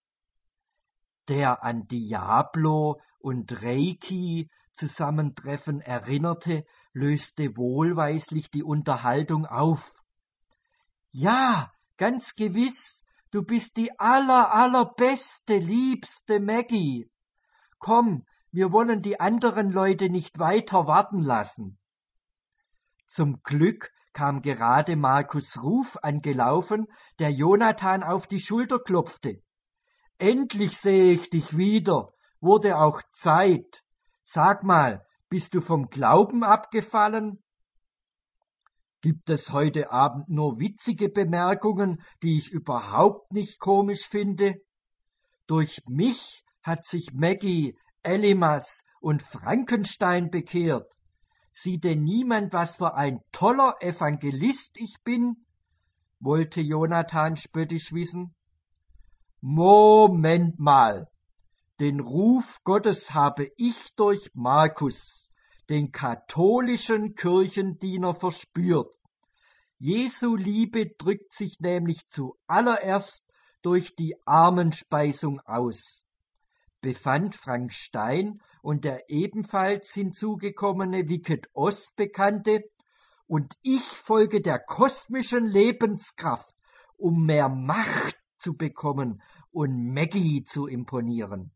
Der an Diablo und Reiki Zusammentreffen erinnerte, löste wohlweislich die Unterhaltung auf. »Ja, ganz gewiss, du bist die aller, allerbeste, liebste Maggie. Komm, wir wollen die anderen Leute nicht weiter warten lassen.« Zum Glück kam gerade Markus Ruf angelaufen, der Jonathan auf die Schulter klopfte. »Endlich sehe ich dich wieder, wurde auch Zeit. Sag mal, bist du vom Glauben abgefallen?« »Gibt es heute Abend nur witzige Bemerkungen, die ich überhaupt nicht komisch finde? Durch mich hat sich Maggie, Elimas und Frankenstein bekehrt. Sieht denn niemand, was für ein toller Evangelist ich bin?« wollte Jonathan spöttisch wissen. »Moment mal, den Ruf Gottes habe ich durch Markus, den katholischen Kirchendiener, verspürt. Jesu Liebe drückt sich nämlich zuallererst durch die Armenspeisung aus«, befand Frank Stein, und der ebenfalls hinzugekommene Wicket Ost bekannte, »und ich folge der kosmischen Lebenskraft, um mehr Macht zu bekommen und Maggie zu imponieren.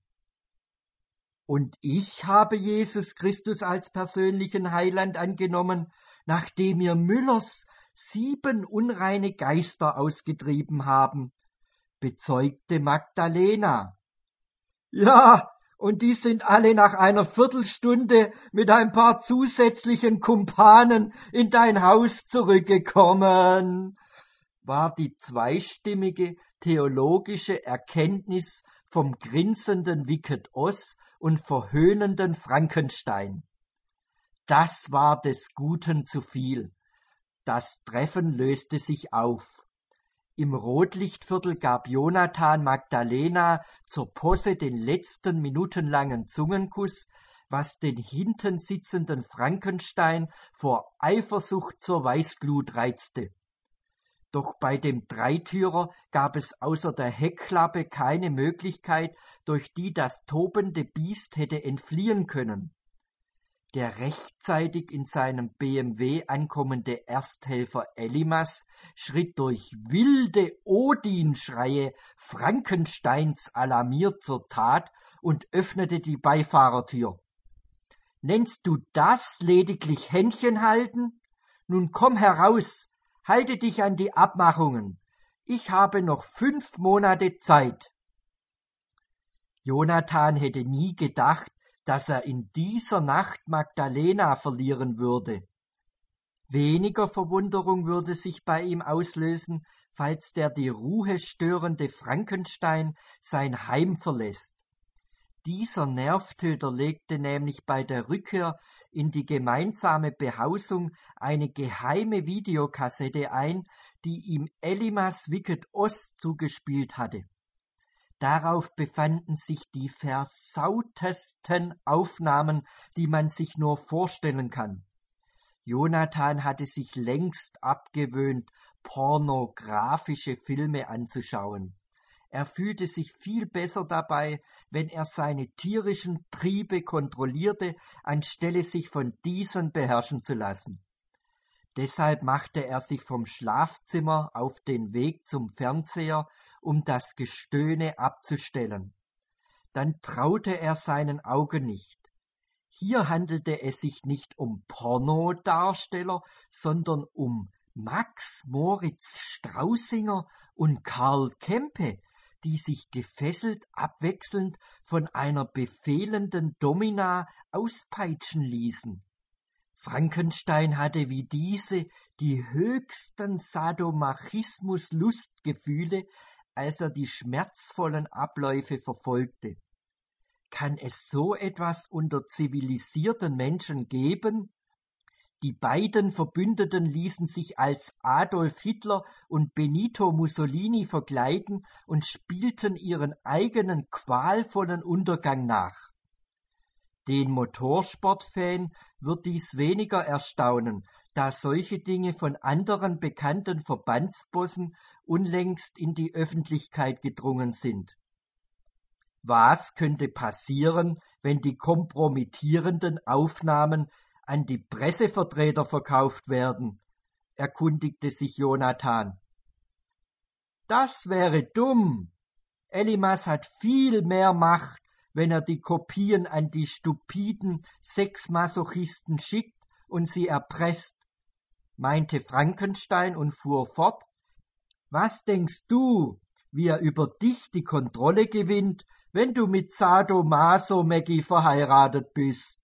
Und ich habe Jesus Christus als persönlichen Heiland angenommen, nachdem wir Müllers sieben unreine Geister ausgetrieben haben«, bezeugte Magdalena. »Ja, und die sind alle nach einer Viertelstunde mit ein paar zusätzlichen Kumpanen in dein Haus zurückgekommen«, war die zweistimmige theologische Erkenntnis vom grinsenden Wicket Oss und verhöhnenden Frankenstein. Das war des Guten zu viel. Das Treffen löste sich auf. Im Rotlichtviertel gab Jonathan Magdalena zur Posse den letzten minutenlangen Zungenkuss, was den hinten sitzenden Frankenstein vor Eifersucht zur Weißglut reizte. Doch bei dem Dreitürer gab es außer der Heckklappe keine Möglichkeit, durch die das tobende Biest hätte entfliehen können. Der rechtzeitig in seinem B M W ankommende Ersthelfer Elimas schritt durch wilde Odin-Schreie Frankensteins alarmiert zur Tat und öffnete die Beifahrertür. »Nennst du das lediglich Händchen halten? Nun komm heraus, halte dich an die Abmachungen. Ich habe noch fünf Monate Zeit.« Jonathan hätte nie gedacht, dass er in dieser Nacht Magdalena verlieren würde. Weniger Verwunderung würde sich bei ihm auslösen, falls der die Ruhe störende Frankenstein sein Heim verlässt. Dieser Nervtöter legte nämlich bei der Rückkehr in die gemeinsame Behausung eine geheime Videokassette ein, die ihm Elimas Wicket Ost zugespielt hatte. Darauf befanden sich die versautesten Aufnahmen, die man sich nur vorstellen kann. Jonathan hatte sich längst abgewöhnt, pornografische Filme anzuschauen. Er fühlte sich viel besser dabei, wenn er seine tierischen Triebe kontrollierte, anstelle sich von diesen beherrschen zu lassen. Deshalb machte er sich vom Schlafzimmer auf den Weg zum Fernseher, um das Gestöhne abzustellen. Dann traute er seinen Augen nicht. Hier handelte es sich nicht um Pornodarsteller, sondern um Max Moritz Straußinger und Karl Kempe, die sich gefesselt abwechselnd von einer befehlenden Domina auspeitschen ließen. Frankenstein hatte wie diese die höchsten Sadomachismus-Lustgefühle, als er die schmerzvollen Abläufe verfolgte. Kann es so etwas unter zivilisierten Menschen geben? Die beiden Verbündeten ließen sich als Adolf Hitler und Benito Mussolini verkleiden und spielten ihren eigenen qualvollen Untergang nach. Den Motorsportfan wird dies weniger erstaunen, da solche Dinge von anderen bekannten Verbandsbossen unlängst in die Öffentlichkeit gedrungen sind. Was könnte passieren, wenn die kompromittierenden Aufnahmen an die Pressevertreter verkauft werden? Erkundigte sich Jonathan. Das wäre dumm. Elimas hat viel mehr Macht, wenn er die Kopien an die stupiden Sexmasochisten schickt und sie erpresst, meinte Frankenstein und fuhr fort. Was denkst du, wie er über dich die Kontrolle gewinnt, wenn du mit Sadomaso Maggie verheiratet bist?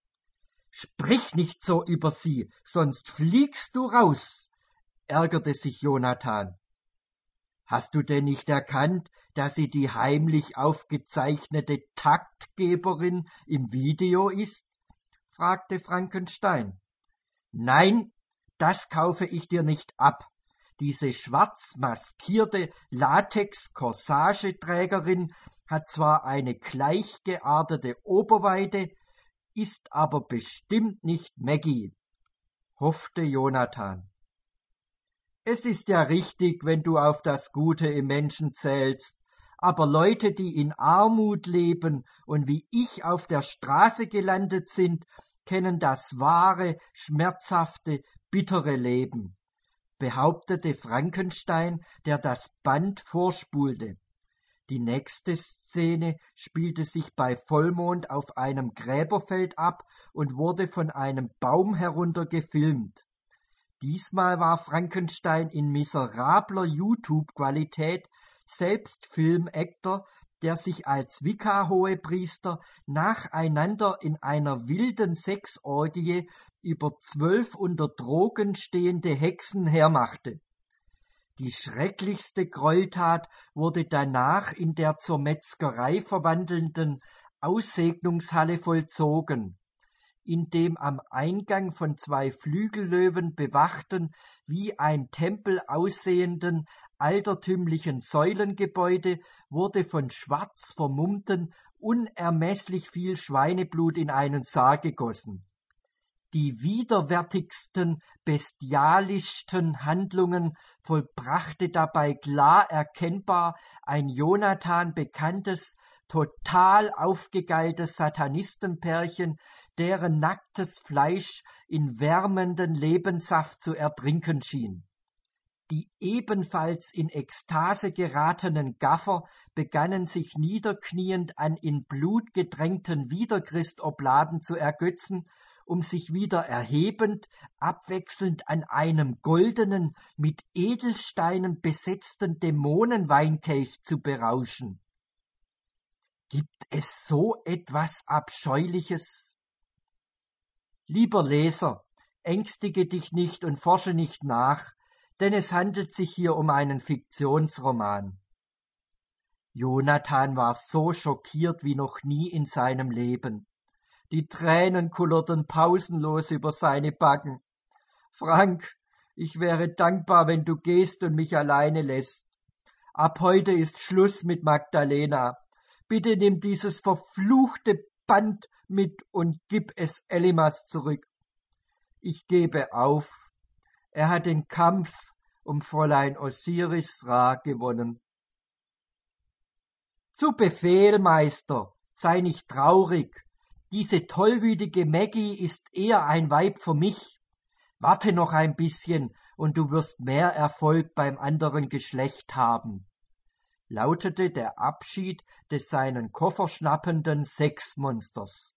Sprich nicht so über sie, sonst fliegst du raus, ärgerte sich Jonathan. Hast du denn nicht erkannt, dass sie die heimlich aufgezeichnete Taktgeberin im Video ist? Fragte Frankenstein. Nein, das kaufe ich dir nicht ab. Diese schwarz maskierte Latex-Corsageträgerin hat zwar eine gleichgeartete Oberweite, ist aber bestimmt nicht Maggie, hoffte Jonathan. Es ist ja richtig, wenn du auf das Gute im Menschen zählst, aber Leute, die in Armut leben und wie ich auf der Straße gelandet sind, kennen das wahre, schmerzhafte, bittere Leben, behauptete Frankenstein, der das Band vorspulte. Die nächste Szene spielte sich bei Vollmond auf einem Gräberfeld ab und wurde von einem Baum herunter gefilmt. Diesmal war Frankenstein in miserabler YouTube-Qualität selbst Film-Actor, der sich als Wicca-Hohepriester nacheinander in einer wilden Sexorgie über zwölf unter Drogen stehende Hexen hermachte. Die schrecklichste Gräueltat wurde danach in der zur Metzgerei verwandelnden Aussegnungshalle vollzogen, in dem am Eingang von zwei Flügellöwen bewachten, wie ein Tempel aussehenden, altertümlichen Säulengebäude wurde von schwarz vermummten unermesslich viel Schweineblut in einen Sarg gegossen. Die widerwärtigsten, bestialischsten Handlungen vollbrachte dabei klar erkennbar ein Jonathan bekanntes, total aufgegeiltes Satanistenpärchen, deren nacktes Fleisch in wärmenden Lebenssaft zu ertrinken schien. Die ebenfalls in Ekstase geratenen Gaffer begannen sich niederkniend an in Blut getränkten Wiederchristobladen zu ergötzen, um sich wieder erhebend, abwechselnd an einem goldenen, mit Edelsteinen besetzten Dämonenweinkelch zu berauschen. Gibt es so etwas Abscheuliches? Lieber Leser, ängstige dich nicht und forsche nicht nach, denn es handelt sich hier um einen Fiktionsroman. Jonathan war so schockiert wie noch nie in seinem Leben. Die Tränen kullerten pausenlos über seine Backen. Frank, ich wäre dankbar, wenn du gehst und mich alleine lässt. Ab heute ist Schluss mit Magdalena. Bitte nimm dieses verfluchte Band mit und gib es Elimas zurück. ich gebe auf. Er hat den Kampf um Fräulein Osiris-Ra gewonnen. Zu Befehl, Meister, sei nicht traurig. Diese tollwütige Maggie ist eher ein Weib für mich. Warte noch ein bisschen, und du wirst mehr Erfolg beim anderen Geschlecht haben, lautete der Abschied des seinen Koffer schnappenden Sexmonsters.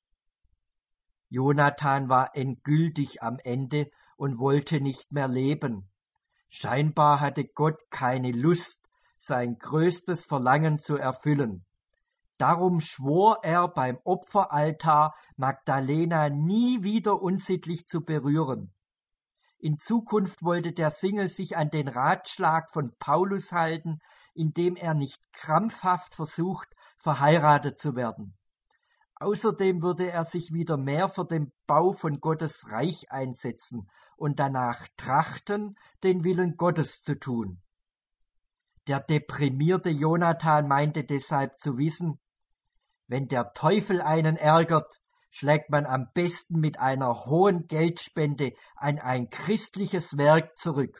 Jonathan war endgültig am Ende und wollte nicht mehr leben. Scheinbar hatte Gott keine Lust, sein größtes Verlangen zu erfüllen. Darum schwor er beim Opferaltar, Magdalena nie wieder unsittlich zu berühren. In Zukunft wollte der Single sich an den Ratschlag von Paulus halten, indem er nicht krampfhaft versucht, verheiratet zu werden. Außerdem würde er sich wieder mehr für den Bau von Gottes Reich einsetzen und danach trachten, den Willen Gottes zu tun. Der deprimierte Jonathan meinte deshalb zu wissen, wenn der Teufel einen ärgert, schlägt man am besten mit einer hohen Geldspende an ein christliches Werk zurück.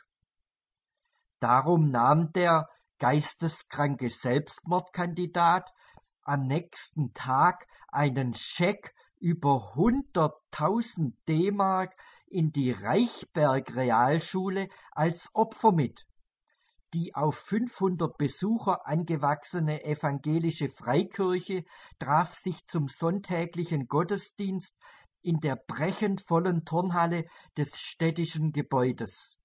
Darum nahm der geisteskranke Selbstmordkandidat am nächsten Tag einen Scheck über hunderttausend D-Mark in die Reichberg-Realschule als Opfer mit. Die auf fünfhundert Besucher angewachsene evangelische Freikirche traf sich zum sonntäglichen Gottesdienst in der brechend vollen Turnhalle des städtischen Gebäudes.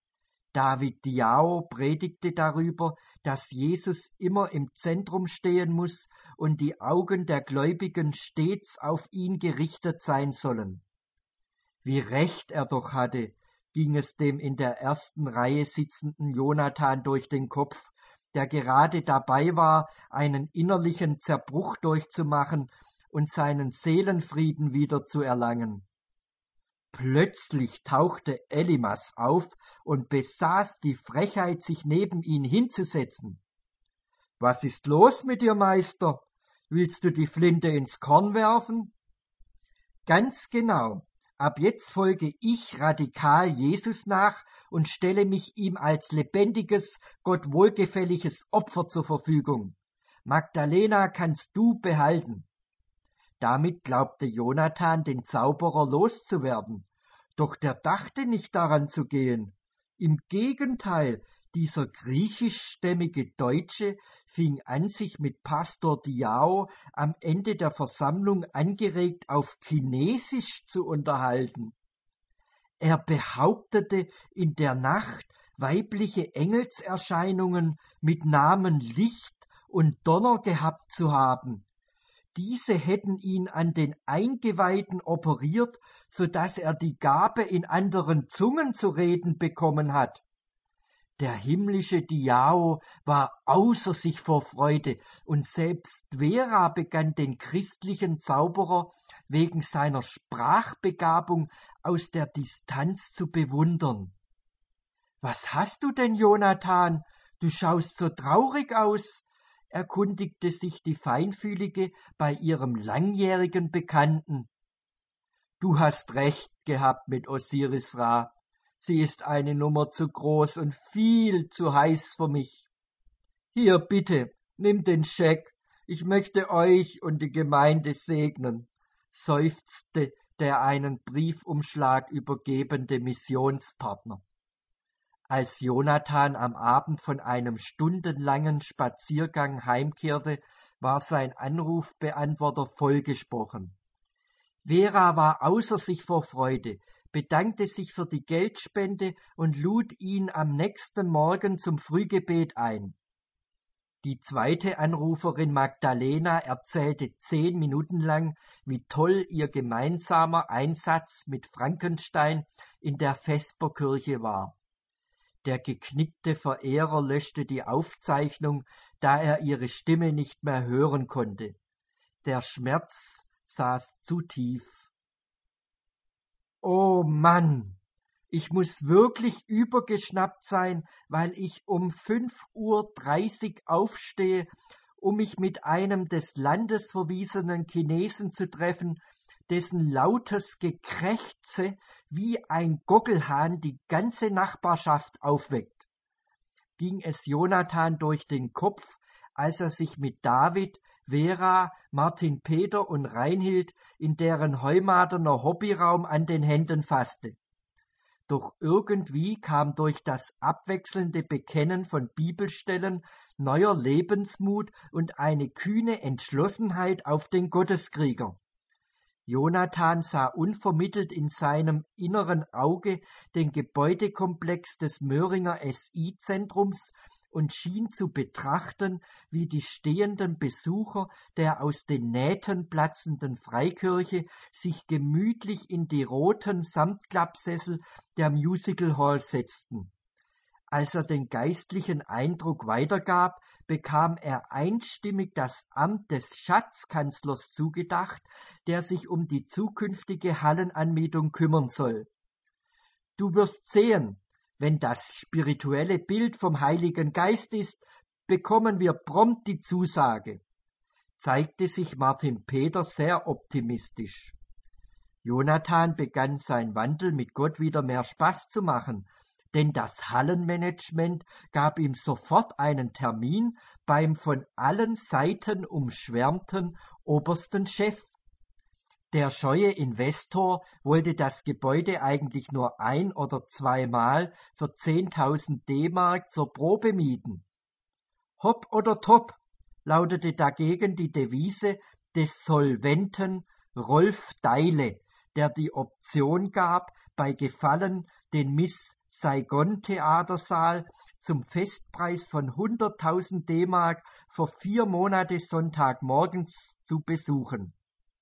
David Diao predigte darüber, dass Jesus immer im Zentrum stehen muss und die Augen der Gläubigen stets auf ihn gerichtet sein sollen. Wie recht er doch hatte, ging es dem in der ersten Reihe sitzenden Jonathan durch den Kopf, der gerade dabei war, einen innerlichen Zerbruch durchzumachen und seinen Seelenfrieden wieder zu erlangen. Plötzlich tauchte Elimas auf und besaß die Frechheit, sich neben ihn hinzusetzen. »Was ist los mit dir, Meister? Willst du die Flinte ins Korn werfen?« »Ganz genau. Ab jetzt folge ich radikal Jesus nach und stelle mich ihm als lebendiges, Gott wohlgefälliges Opfer zur Verfügung. Magdalena kannst du behalten.« Damit glaubte Jonathan, den Zauberer loszuwerden. Doch der dachte nicht daran zu gehen. Im Gegenteil, dieser griechischstämmige Deutsche fing an, sich mit Pastor Diao am Ende der Versammlung angeregt auf Chinesisch zu unterhalten. Er behauptete, in der Nacht weibliche Engelserscheinungen mit Namen Licht und Donner gehabt zu haben. Diese hätten ihn an den Eingeweiden operiert, so dass er die Gabe, in anderen Zungen zu reden bekommen hat. Der himmlische Diao war außer sich vor Freude, und selbst Vera begann den christlichen Zauberer wegen seiner Sprachbegabung aus der Distanz zu bewundern. »Was hast du denn, Jonathan? Du schaust so traurig aus«, erkundigte sich die Feinfühlige bei ihrem langjährigen Bekannten. »Du hast recht gehabt mit Osiris-Ra. Sie ist eine Nummer zu groß und viel zu heiß für mich. Hier, bitte, nimm den Scheck. Ich möchte euch und die Gemeinde segnen«, seufzte der einen Briefumschlag übergebende Missionspartner. Als Jonathan am Abend von einem stundenlangen Spaziergang heimkehrte, war sein Anrufbeantworter vollgesprochen. Vera war außer sich vor Freude, bedankte sich für die Geldspende und lud ihn am nächsten Morgen zum Frühgebet ein. Die zweite Anruferin Magdalena erzählte zehn Minuten lang, wie toll ihr gemeinsamer Einsatz mit Frankenstein in der Vesperkirche war. Der geknickte Verehrer löschte die Aufzeichnung, da er ihre Stimme nicht mehr hören konnte. Der Schmerz saß zu tief. »Oh Mann, ich muss wirklich übergeschnappt sein, weil ich um fünf Uhr dreißig aufstehe, um mich mit einem des Landes verwiesenen Chinesen zu treffen, dessen lautes Gekrächze wie ein Gockelhahn die ganze Nachbarschaft aufweckt, ging es Jonathan durch den Kopf, als er sich mit David, Vera, Martin Peter und Reinhild in deren Heumadener Hobbyraum an den Händen fasste. Doch irgendwie kam durch das abwechselnde Bekennen von Bibelstellen neuer Lebensmut und eine kühne Entschlossenheit auf den Gotteskrieger. Jonathan sah unvermittelt in seinem inneren Auge den Gebäudekomplex des Möhringer S I-Zentrums und schien zu betrachten, wie die stehenden Besucher der aus den Nähten platzenden Freikirche sich gemütlich in die roten Samtklappsessel der Musical Hall setzten. Als er den geistlichen Eindruck weitergab, bekam er einstimmig das Amt des Schatzkanzlers zugedacht, der sich um die zukünftige Hallenanmietung kümmern soll. Du wirst sehen, wenn das spirituelle Bild vom Heiligen Geist ist, bekommen wir prompt die Zusage, zeigte sich Martin Peter sehr optimistisch. Jonathan begann sein Wandel mit Gott wieder mehr Spaß zu machen, denn das Hallenmanagement gab ihm sofort einen Termin beim von allen Seiten umschwärmten obersten Chef. Der scheue Investor wollte das Gebäude eigentlich nur ein- oder zweimal für zehntausend D-Mark zur Probe mieten. Hopp oder top lautete dagegen die Devise des Solventen Rolf Deile, der die Option gab, bei Gefallen den Miss Saigon-Theatersaal zum Festpreis von hunderttausend D-Mark für vier Monate Sonntagmorgens zu besuchen.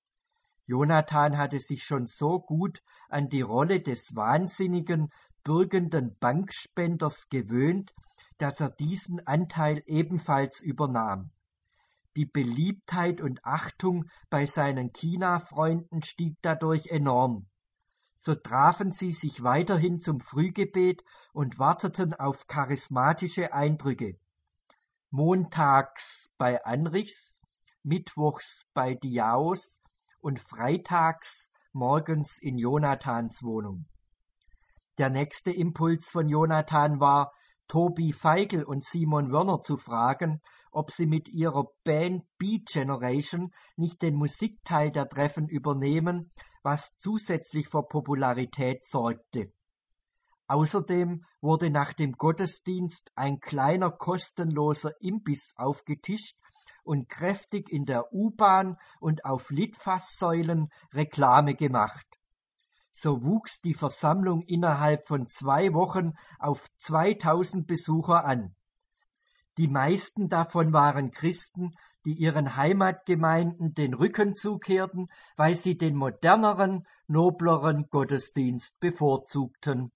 Jonathan hatte sich schon so gut an die Rolle des wahnsinnigen, bürgenden Bankspenders gewöhnt, dass er diesen Anteil ebenfalls übernahm. Die Beliebtheit und Achtung bei seinen China-Freunden stieg dadurch enorm. So trafen sie sich weiterhin zum Frühgebet und warteten auf charismatische Eindrücke. Montags bei Anrichs, mittwochs bei Diaos und freitags morgens in Jonathans Wohnung. Der nächste Impuls von Jonathan war, Tobi Feigl und Simon Wörner zu fragen, ob sie mit ihrer Band Beat Generation nicht den Musikteil der Treffen übernehmen, was zusätzlich für Popularität sorgte. Außerdem wurde nach dem Gottesdienst ein kleiner kostenloser Imbiss aufgetischt und kräftig in der U-Bahn und auf Litfaßsäulen Reklame gemacht. So wuchs die Versammlung innerhalb von zwei Wochen auf zweitausend Besucher an. Die meisten davon waren Christen, die ihren Heimatgemeinden den Rücken zukehrten, weil sie den moderneren, nobleren Gottesdienst bevorzugten.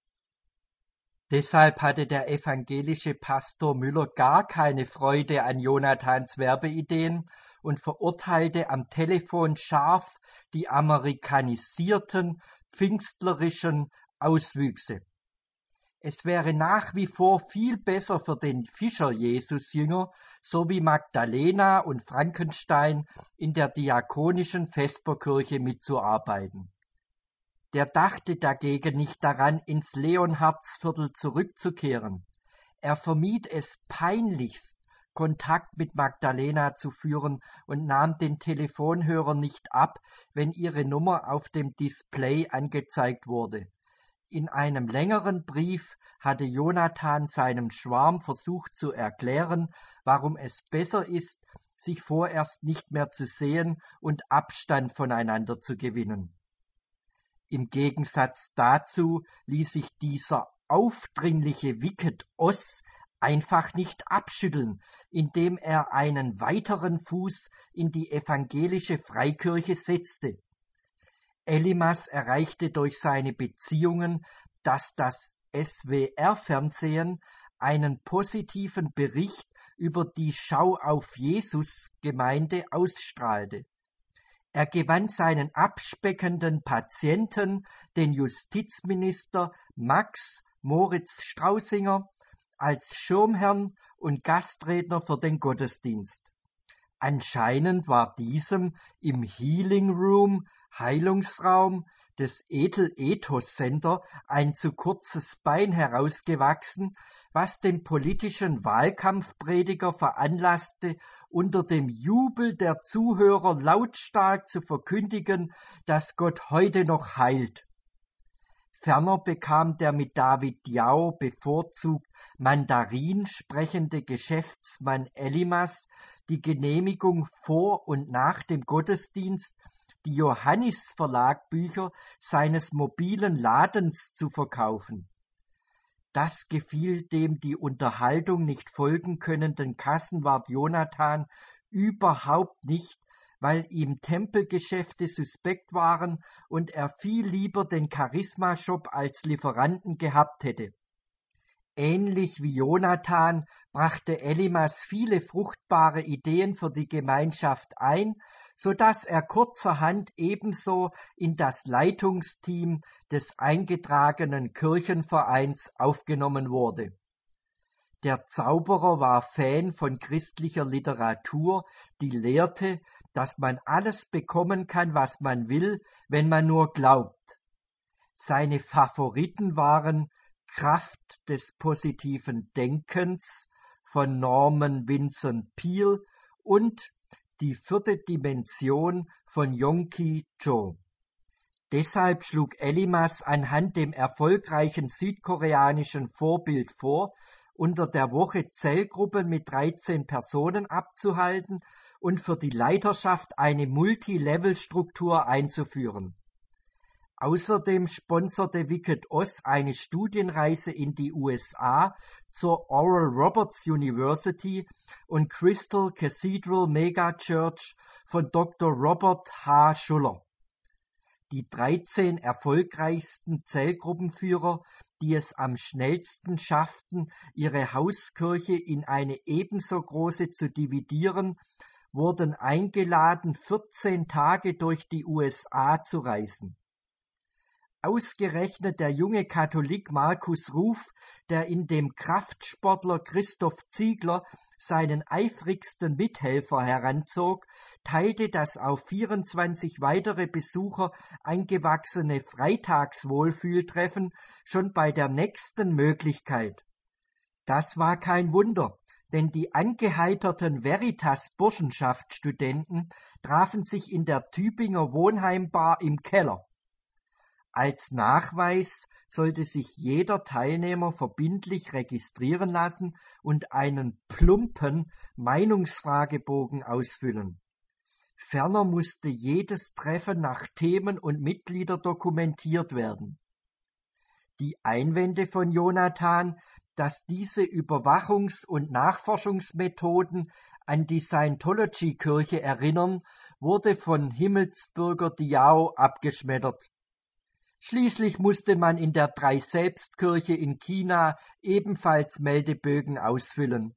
Deshalb hatte der evangelische Pastor Müller gar keine Freude an Jonathans Werbeideen und verurteilte am Telefon scharf die amerikanisierten, pfingstlerischen Auswüchse. Es wäre nach wie vor viel besser für den Fischer-Jesus-Jünger, so wie Magdalena und Frankenstein in der diakonischen Vesperkirche mitzuarbeiten. Der dachte dagegen nicht daran, ins Leonhardsviertel zurückzukehren. Er vermied es peinlichst, Kontakt mit Magdalena zu führen und nahm den Telefonhörer nicht ab, wenn ihre Nummer auf dem Display angezeigt wurde. In einem längeren Brief hatte Jonathan seinem Schwarm versucht zu erklären, warum es besser ist, sich vorerst nicht mehr zu sehen und Abstand voneinander zu gewinnen. Im Gegensatz dazu ließ sich dieser aufdringliche Wicked Oss einfach nicht abschütteln, indem er einen weiteren Fuß in die evangelische Freikirche setzte. Elimas erreichte durch seine Beziehungen, dass das S W R-Fernsehen einen positiven Bericht über die Schau auf Jesus-Gemeinde ausstrahlte. Er gewann seinen abspeckenden Patienten, den Justizminister Max Moritz Straußinger, als Schirmherrn und Gastredner für den Gottesdienst. Anscheinend war diesem im Healing Room Heilungsraum des Ethel Ethos Center ein zu kurzes Bein herausgewachsen, was den politischen Wahlkampfprediger veranlasste, unter dem Jubel der Zuhörer lautstark zu verkündigen, dass Gott heute noch heilt. Ferner bekam der mit David Diao bevorzugt Mandarin sprechende Geschäftsmann Elimas die Genehmigung vor und nach dem Gottesdienst, die Johannis-Verlag-Bücher seines mobilen Ladens zu verkaufen. Das gefiel dem die Unterhaltung nicht folgen könnenden Kassenwart Jonathan überhaupt nicht, weil ihm Tempelgeschäfte suspekt waren und er viel lieber den Charisma-Shop als Lieferanten gehabt hätte. Ähnlich wie Jonathan brachte Elimas viele fruchtbare Ideen für die Gemeinschaft ein, so dass er kurzerhand ebenso in das Leitungsteam des eingetragenen Kirchenvereins aufgenommen wurde. Der Zauberer war Fan von christlicher Literatur, die lehrte, dass man alles bekommen kann, was man will, wenn man nur glaubt. Seine Favoriten waren Kraft des positiven Denkens von Norman Vincent Peale und Die vierte Dimension von Yonggi Cho. Deshalb schlug Elimas anhand dem erfolgreichen südkoreanischen Vorbild vor, unter der Woche Zellgruppen mit dreizehn Personen abzuhalten und für die Leiterschaft eine Multilevel-Struktur einzuführen. Außerdem sponserte Wicked Oz eine Studienreise in die U S A zur Oral Roberts University und Crystal Cathedral Megachurch von Doktor Robert H. Schuller. Die dreizehn erfolgreichsten Zellgruppenführer, die es am schnellsten schafften, ihre Hauskirche in eine ebenso große zu dividieren, wurden eingeladen, vierzehn Tage durch die U S A zu reisen. Ausgerechnet der junge Katholik Markus Ruf, der in dem Kraftsportler Christoph Ziegler seinen eifrigsten Mithelfer heranzog, teilte das auf vierundzwanzig weitere Besucher eingewachsene Freitagswohlfühltreffen schon bei der nächsten Möglichkeit. Das war kein Wunder, denn die angeheiterten Veritas-Burschenschaftsstudenten trafen sich in der Tübinger Wohnheimbar im Keller. Als Nachweis sollte sich jeder Teilnehmer verbindlich registrieren lassen und einen plumpen Meinungsfragebogen ausfüllen. Ferner musste jedes Treffen nach Themen und Mitglieder dokumentiert werden. Die Einwände von Jonathan, dass diese Überwachungs- und Nachforschungsmethoden an die Scientology-Kirche erinnern, wurde von Himmelsbürger Diao abgeschmettert. Schließlich musste man in der Drei-Selbst-Kirche in China ebenfalls Meldebögen ausfüllen.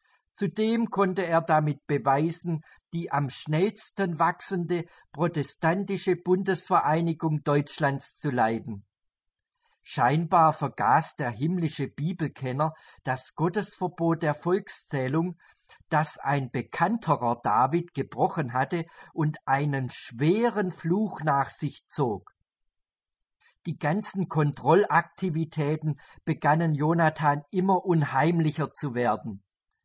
Zudem konnte er damit beweisen, die am schnellsten wachsende protestantische Bundesvereinigung Deutschlands zu leiten. Scheinbar vergaß der himmlische Bibelkenner das Gottesverbot der Volkszählung, das ein bekannterer David gebrochen hatte und einen schweren Fluch nach sich zog. Die ganzen Kontrollaktivitäten begannen Jonathan immer unheimlicher zu werden.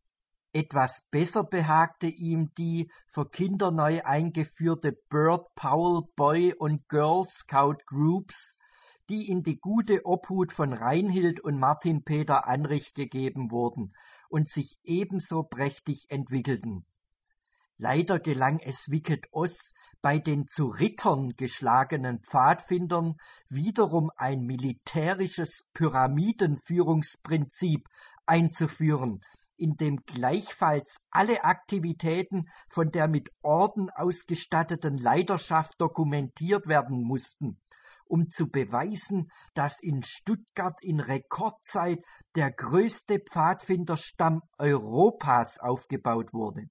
Etwas besser behagte ihm die für Kinder neu eingeführte Bert Powell Boy und Girl Scout Groups, die in die gute Obhut von Reinhild und Martin Peter Anrich gegeben wurden und sich ebenso prächtig entwickelten. Leider gelang es Wicked Oz, bei den zu Rittern geschlagenen Pfadfindern wiederum ein militärisches Pyramidenführungsprinzip einzuführen, in dem gleichfalls alle Aktivitäten von der mit Orden ausgestatteten Leiterschaft dokumentiert werden mussten, um zu beweisen, dass in Stuttgart in Rekordzeit der größte Pfadfinderstamm Europas aufgebaut wurde.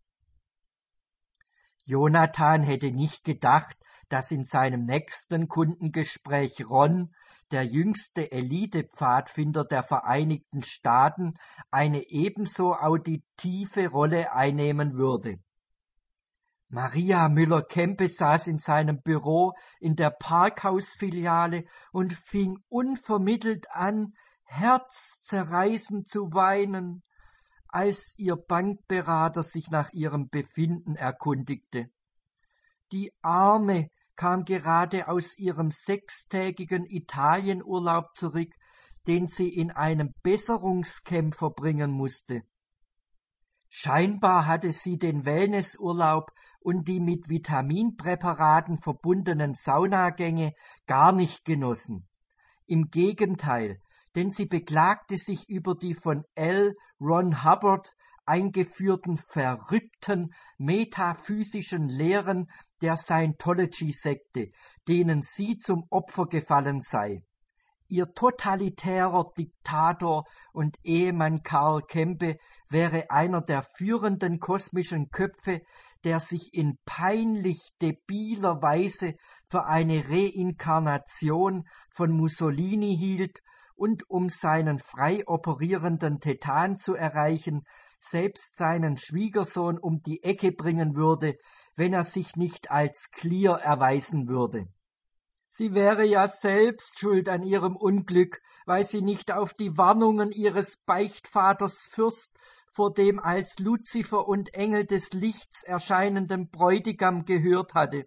Jonathan hätte nicht gedacht, dass in seinem nächsten Kundengespräch Ron, der jüngste Elite-Pfadfinder der Vereinigten Staaten, eine ebenso auditive Rolle einnehmen würde. Maria Müller-Kempe saß in seinem Büro in der Parkhausfiliale und fing unvermittelt an, herzzerreißend zu weinen, als ihr Bankberater sich nach ihrem Befinden erkundigte. Die Arme kam gerade aus ihrem sechstägigen Italienurlaub zurück, den sie in einem Besserungscamp verbringen musste. Scheinbar hatte sie den Wellnessurlaub und die mit Vitaminpräparaten verbundenen Saunagänge gar nicht genossen. Im Gegenteil, denn sie beklagte sich über die von L. Ron Hubbard eingeführten verrückten metaphysischen Lehren der Scientology-Sekte, denen sie zum Opfer gefallen sei. Ihr totalitärer Diktator und Ehemann Karl Kempe wäre einer der führenden kosmischen Köpfe, der sich in peinlich debiler Weise für eine Reinkarnation von Mussolini hielt und um seinen frei operierenden Tetan zu erreichen, selbst seinen Schwiegersohn um die Ecke bringen würde, wenn er sich nicht als Clear erweisen würde. Sie wäre ja selbst schuld an ihrem Unglück, weil sie nicht auf die Warnungen ihres Beichtvaters Fürst vor dem als Luzifer und Engel des Lichts erscheinenden Bräutigam gehört hatte.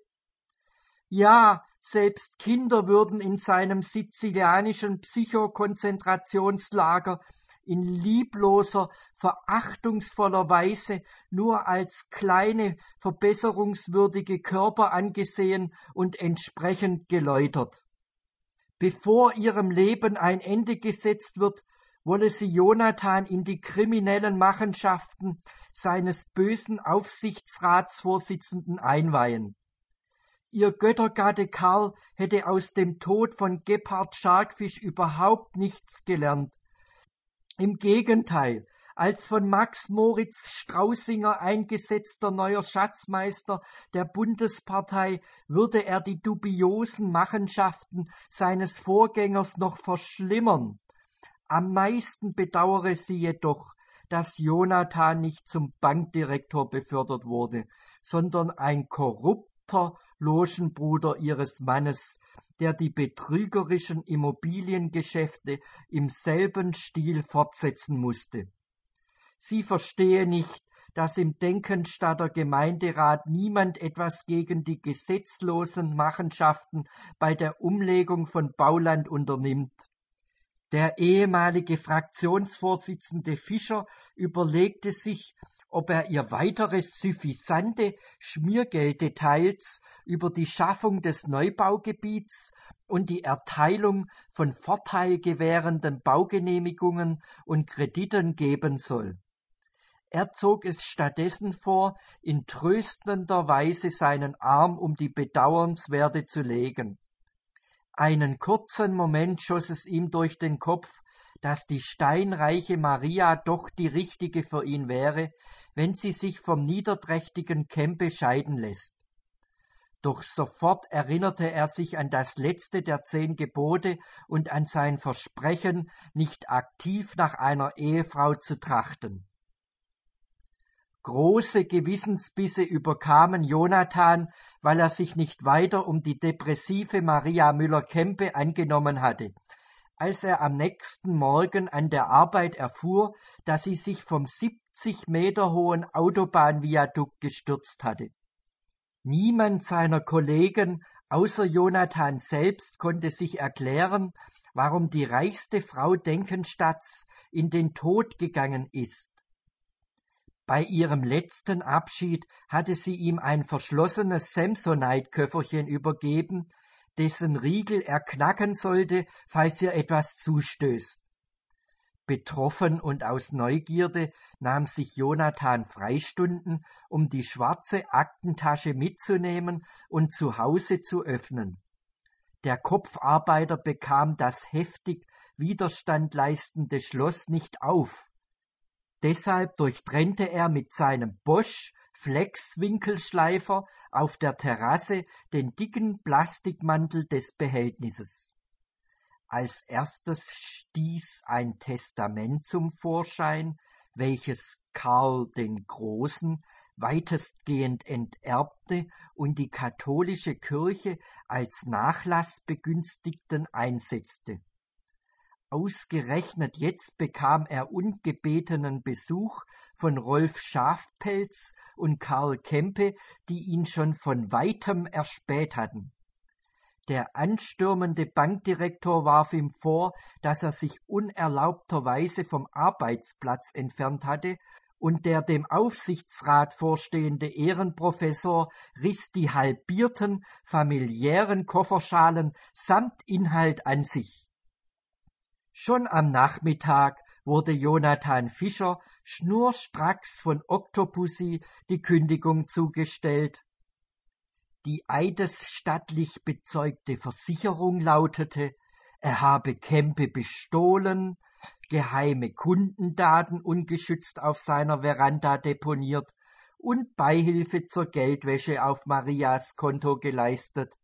Ja, selbst Kinder würden in seinem sizilianischen Psychokonzentrationslager in liebloser, verachtungsvoller Weise nur als kleine, verbesserungswürdige Körper angesehen und entsprechend geläutert. Bevor ihrem Leben ein Ende gesetzt wird, wolle sie Jonathan in die kriminellen Machenschaften seines bösen Aufsichtsratsvorsitzenden einweihen. Ihr Göttergatte Karl hätte aus dem Tod von Gebhard Scharkfisch überhaupt nichts gelernt. Im Gegenteil, als von Max Moritz Straußinger eingesetzter neuer Schatzmeister der Bundespartei würde er die dubiosen Machenschaften seines Vorgängers noch verschlimmern. Am meisten bedauere sie jedoch, dass Jonathan nicht zum Bankdirektor befördert wurde, sondern ein korrupter Logenbruder ihres Mannes, der die betrügerischen Immobiliengeschäfte im selben Stil fortsetzen musste. Sie verstehe nicht, dass im Denkenstadter Gemeinderat niemand etwas gegen die gesetzlosen Machenschaften bei der Umlegung von Bauland unternimmt. Der ehemalige Fraktionsvorsitzende Fischer überlegte sich, ob er ihr weitere suffisante Schmiergelddetails über die Schaffung des Neubaugebiets und die Erteilung von vorteilgewährenden Baugenehmigungen und Krediten geben soll. Er zog es stattdessen vor, in tröstender Weise seinen Arm um die Bedauernswerte zu legen. Einen kurzen Moment schoss es ihm durch den Kopf, dass die steinreiche Maria doch die richtige für ihn wäre, wenn sie sich vom niederträchtigen Kempe scheiden lässt. Doch sofort erinnerte er sich an das letzte der zehn Gebote und an sein Versprechen, nicht aktiv nach einer Ehefrau zu trachten. Große Gewissensbisse überkamen Jonathan, weil er sich nicht weiter um die depressive Maria Müller-Kempe angenommen hatte, als er am nächsten Morgen an der Arbeit erfuhr, dass sie sich vom siebzig Meter hohen Autobahnviadukt gestürzt hatte. Niemand seiner Kollegen außer Jonathan selbst konnte sich erklären, warum die reichste Frau Denkenstadts in den Tod gegangen ist. Bei ihrem letzten Abschied hatte sie ihm ein verschlossenes Samsonite-Köfferchen übergeben, dessen Riegel er knacken sollte, falls ihr etwas zustößt. Betroffen und aus Neugierde nahm sich Jonathan Freistunden, um die schwarze Aktentasche mitzunehmen und zu Hause zu öffnen. Der Kopfarbeiter bekam das heftig Widerstand leistende Schloss nicht auf. Deshalb durchtrennte er mit seinem Bosch Flex-Winkelschleifer auf der Terrasse den dicken Plastikmantel des Behältnisses. Als erstes stieß ein Testament zum Vorschein, welches Karl den Großen weitestgehend enterbte und die katholische Kirche als Nachlassbegünstigten einsetzte. Ausgerechnet jetzt bekam er ungebetenen Besuch von Rolf Schafpelz und Karl Kempe, die ihn schon von weitem erspäht hatten. Der anstürmende Bankdirektor warf ihm vor, dass er sich unerlaubterweise vom Arbeitsplatz entfernt hatte, und der dem Aufsichtsrat vorstehende Ehrenprofessor riss die halbierten familiären Kofferschalen samt Inhalt an sich. Schon am Nachmittag wurde Jonathan Fischer schnurstracks von Octopussy die Kündigung zugestellt. Die eidesstattlich bezeugte Versicherung lautete, er habe Kempe bestohlen, geheime Kundendaten ungeschützt auf seiner Veranda deponiert und Beihilfe zur Geldwäsche auf Marias Konto geleistet.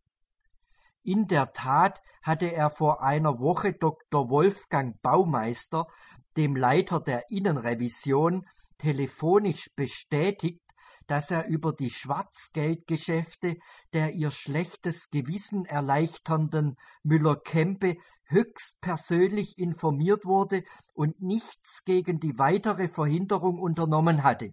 In der Tat hatte er vor einer Woche Doktor Wolfgang Baumeister, dem Leiter der Innenrevision, telefonisch bestätigt, dass er über die Schwarzgeldgeschäfte der ihr schlechtes Gewissen erleichternden Müller-Kempe höchstpersönlich informiert wurde und nichts gegen die weitere Verhinderung unternommen hatte.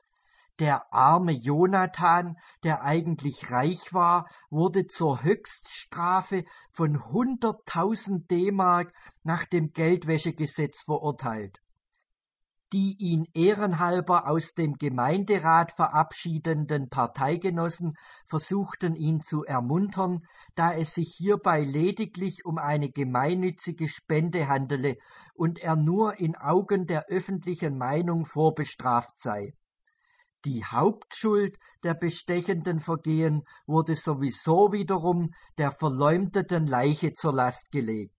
Der arme Jonathan, der eigentlich reich war, wurde zur Höchststrafe von hunderttausend D-Mark nach dem Geldwäschegesetz verurteilt. Die ihn ehrenhalber aus dem Gemeinderat verabschiedenden Parteigenossen versuchten ihn zu ermuntern, da es sich hierbei lediglich um eine gemeinnützige Spende handele und er nur in Augen der öffentlichen Meinung vorbestraft sei. Die Hauptschuld der bestechenden Vergehen wurde sowieso wiederum der verleumdeten Leiche zur Last gelegt.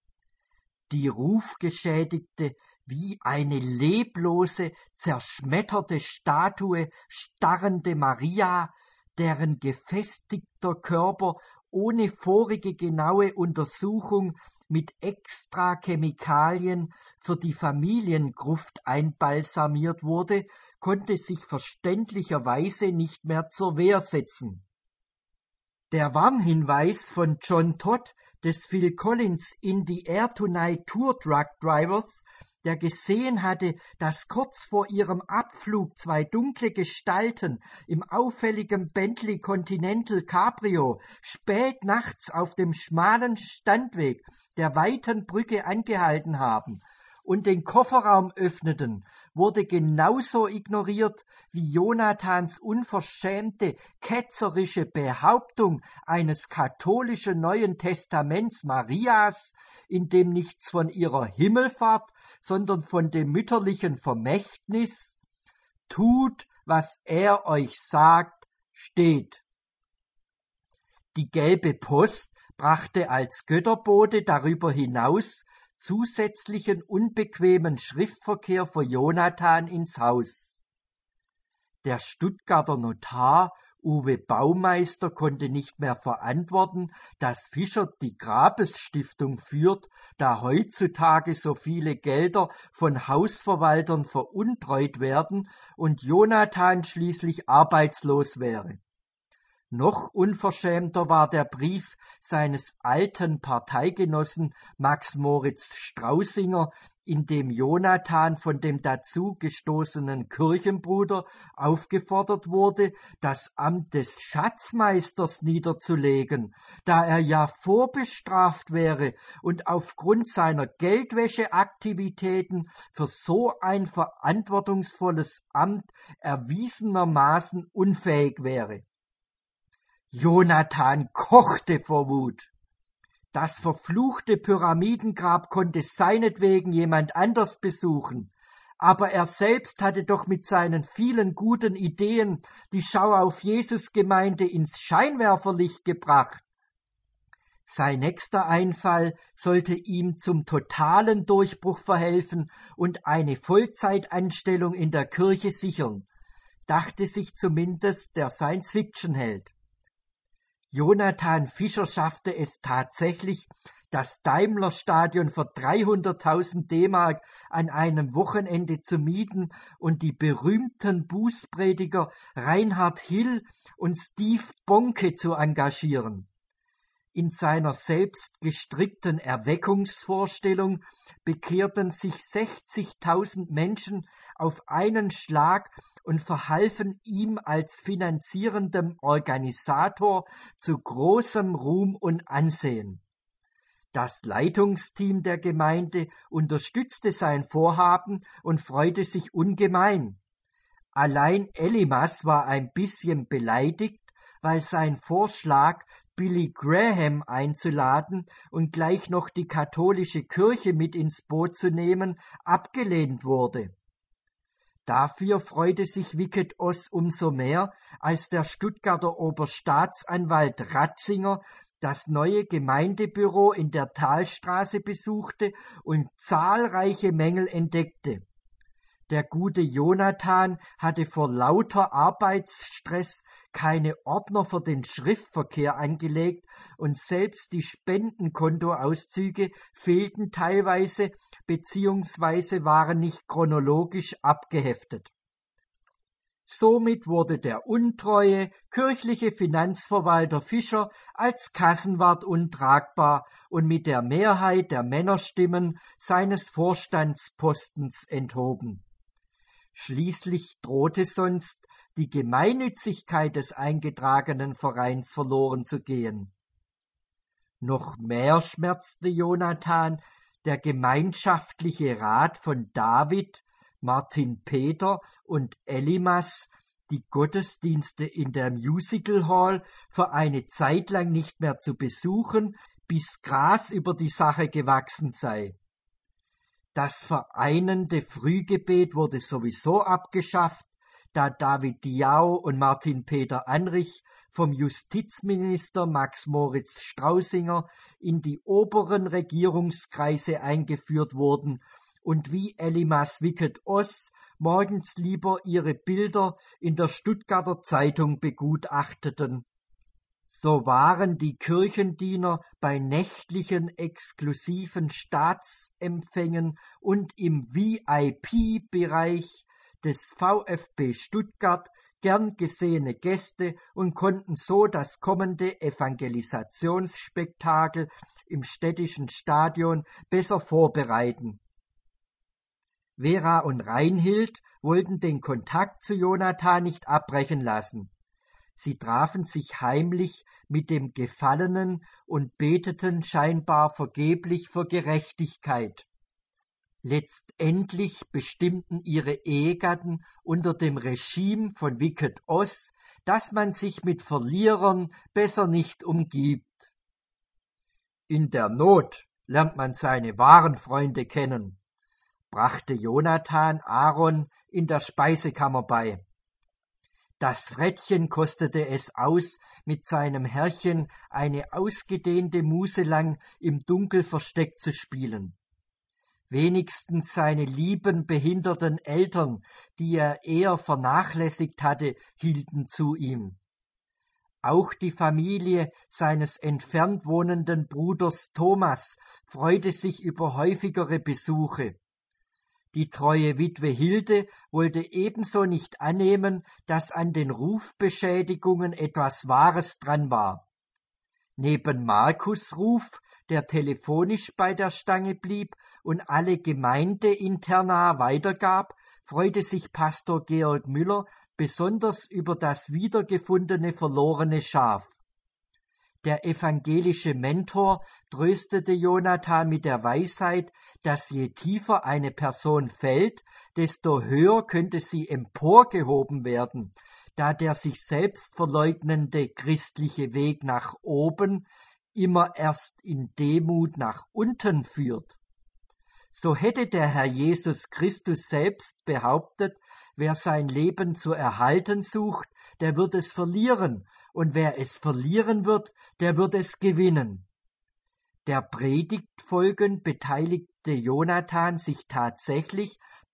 Die rufgeschädigte, wie eine leblose, zerschmetterte Statue starrende Maria, deren gefestigter Körper ohne vorige genaue Untersuchung mit Extrachemikalien für die Familiengruft einbalsamiert wurde, konnte sich verständlicherweise nicht mehr zur Wehr setzen. Der Warnhinweis von John Todd des Phil Collins in the Air Tonight Tour Truck Drivers, der gesehen hatte, dass kurz vor ihrem Abflug zwei dunkle Gestalten im auffälligen Bentley Continental Cabrio spät nachts auf dem schmalen Standweg der weiten Brücke angehalten haben und den Kofferraum öffneten, wurde genauso ignoriert wie Jonathans unverschämte, ketzerische Behauptung eines katholischen Neuen Testaments Marias, in dem nichts von ihrer Himmelfahrt, sondern von dem mütterlichen Vermächtnis »Tut, was er euch sagt« steht. Die Gelbe Post brachte als Götterbote darüber hinaus zusätzlichen unbequemen Schriftverkehr für Jonathan ins Haus. Der Stuttgarter Notar Uwe Baumeister konnte nicht mehr verantworten, dass Fischer die Grabesstiftung führt, da heutzutage so viele Gelder von Hausverwaltern veruntreut werden und Jonathan schließlich arbeitslos wäre. Noch unverschämter war der Brief seines alten Parteigenossen Max Moritz Straußinger, in dem Jonathan von dem dazu gestoßenen Kirchenbruder aufgefordert wurde, das Amt des Schatzmeisters niederzulegen, da er ja vorbestraft wäre und aufgrund seiner Geldwäscheaktivitäten für so ein verantwortungsvolles Amt erwiesenermaßen unfähig wäre. Jonathan kochte vor Wut. Das verfluchte Pyramidengrab konnte seinetwegen jemand anders besuchen, aber er selbst hatte doch mit seinen vielen guten Ideen die Schau-auf-Jesus-Gemeinde ins Scheinwerferlicht gebracht. Sein nächster Einfall sollte ihm zum totalen Durchbruch verhelfen und eine Vollzeitanstellung in der Kirche sichern, dachte sich zumindest der Science-Fiction-Held. Jonathan Fischer schaffte es tatsächlich, das Daimler-Stadion für dreihunderttausend D-Mark an einem Wochenende zu mieten und die berühmten Bußprediger Reinhard Hill und Steve Bonke zu engagieren. In seiner selbst gestrickten Erweckungsvorstellung bekehrten sich sechzigtausend Menschen auf einen Schlag und verhalfen ihm als finanzierendem Organisator zu großem Ruhm und Ansehen. Das Leitungsteam der Gemeinde unterstützte sein Vorhaben und freute sich ungemein. Allein Elimas war ein bisschen beleidigt, weil sein Vorschlag, Billy Graham einzuladen und gleich noch die katholische Kirche mit ins Boot zu nehmen, abgelehnt wurde. Dafür freute sich Wicked Oz umso mehr, als der Stuttgarter Oberstaatsanwalt Ratzinger das neue Gemeindebüro in der Talstraße besuchte und zahlreiche Mängel entdeckte. Der gute Jonathan hatte vor lauter Arbeitsstress keine Ordner für den Schriftverkehr angelegt und selbst die Spendenkontoauszüge fehlten teilweise beziehungsweise waren nicht chronologisch abgeheftet. Somit wurde der untreue kirchliche Finanzverwalter Fischer als Kassenwart untragbar und mit der Mehrheit der Männerstimmen seines Vorstandspostens enthoben. Schließlich drohte sonst die Gemeinnützigkeit des eingetragenen Vereins verloren zu gehen. Noch mehr schmerzte Jonathan der gemeinschaftliche Rat von David, Martin Peter und Elimas, die Gottesdienste in der Musical Hall für eine Zeit lang nicht mehr zu besuchen, bis Gras über die Sache gewachsen sei. Das vereinende Frühgebet wurde sowieso abgeschafft, da David Diao und Martin Peter Anrich vom Justizminister Max Moritz Straußinger in die oberen Regierungskreise eingeführt wurden und wie Elimas Wicked Oz morgens lieber ihre Bilder in der Stuttgarter Zeitung begutachteten. So waren die Kirchendiener bei nächtlichen exklusiven Staatsempfängen und im V I P-Bereich des VfB Stuttgart gern gesehene Gäste und konnten so das kommende Evangelisationsspektakel im städtischen Stadion besser vorbereiten. Vera und Reinhild wollten den Kontakt zu Jonathan nicht abbrechen lassen. Sie trafen sich heimlich mit dem Gefallenen und beteten scheinbar vergeblich für Gerechtigkeit. Letztendlich bestimmten ihre Ehegatten unter dem Regime von Wicked Oz, dass man sich mit Verlierern besser nicht umgibt. In der Not lernt man seine wahren Freunde kennen, brachte Jonathan Aaron in der Speisekammer bei. Das Frettchen kostete es aus, mit seinem Herrchen eine ausgedehnte Muse lang im Dunkel versteckt zu spielen. Wenigstens seine lieben behinderten Eltern, die er eher vernachlässigt hatte, hielten zu ihm. Auch die Familie seines entfernt wohnenden Bruders Thomas freute sich über häufigere Besuche. Die treue Witwe Hilde wollte ebenso nicht annehmen, dass an den Rufbeschädigungen etwas Wahres dran war. Neben Markus Ruf, der telefonisch bei der Stange blieb und alle Gemeindeinterna weitergab, freute sich Pastor Georg Müller besonders über das wiedergefundene verlorene Schaf. Der evangelische Mentor tröstete Jonathan mit der Weisheit, dass je tiefer eine Person fällt, desto höher könnte sie emporgehoben werden, da der sich selbst verleugnende christliche Weg nach oben immer erst in Demut nach unten führt. So hätte der Herr Jesus Christus selbst behauptet, wer sein Leben zu erhalten sucht, der wird es verlieren, und wer es verlieren wird, der wird es gewinnen. Der Predigt folgend beteiligte Jonathan sich tatsächlich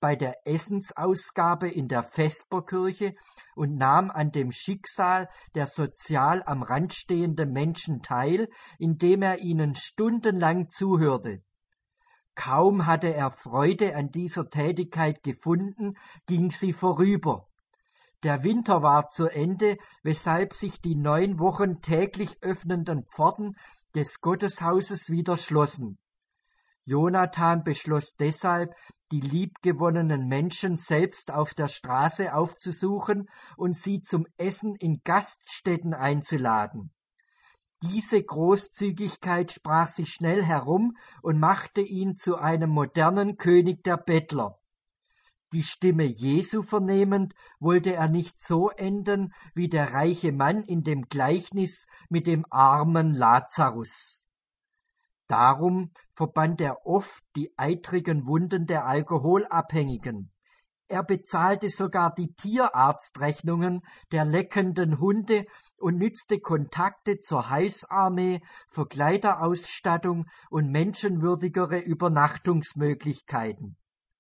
bei der Essensausgabe in der Vesperkirche und nahm an dem Schicksal der sozial am Rand stehenden Menschen teil, indem er ihnen stundenlang zuhörte. Kaum hatte er Freude an dieser Tätigkeit gefunden, ging sie vorüber. Der Winter war zu Ende, weshalb sich die neun Wochen täglich öffnenden Pforten des Gotteshauses wieder schlossen. Jonathan beschloss deshalb, die liebgewonnenen Menschen selbst auf der Straße aufzusuchen und sie zum Essen in Gaststätten einzuladen. Diese Großzügigkeit sprach sich schnell herum und machte ihn zu einem modernen König der Bettler. Die Stimme Jesu vernehmend, wollte er nicht so enden wie der reiche Mann in dem Gleichnis mit dem armen Lazarus. Darum verband er oft die eitrigen Wunden der Alkoholabhängigen. Er bezahlte sogar die Tierarztrechnungen der leckenden Hunde und nützte Kontakte zur Heilsarmee für Kleiderausstattung und menschenwürdigere Übernachtungsmöglichkeiten.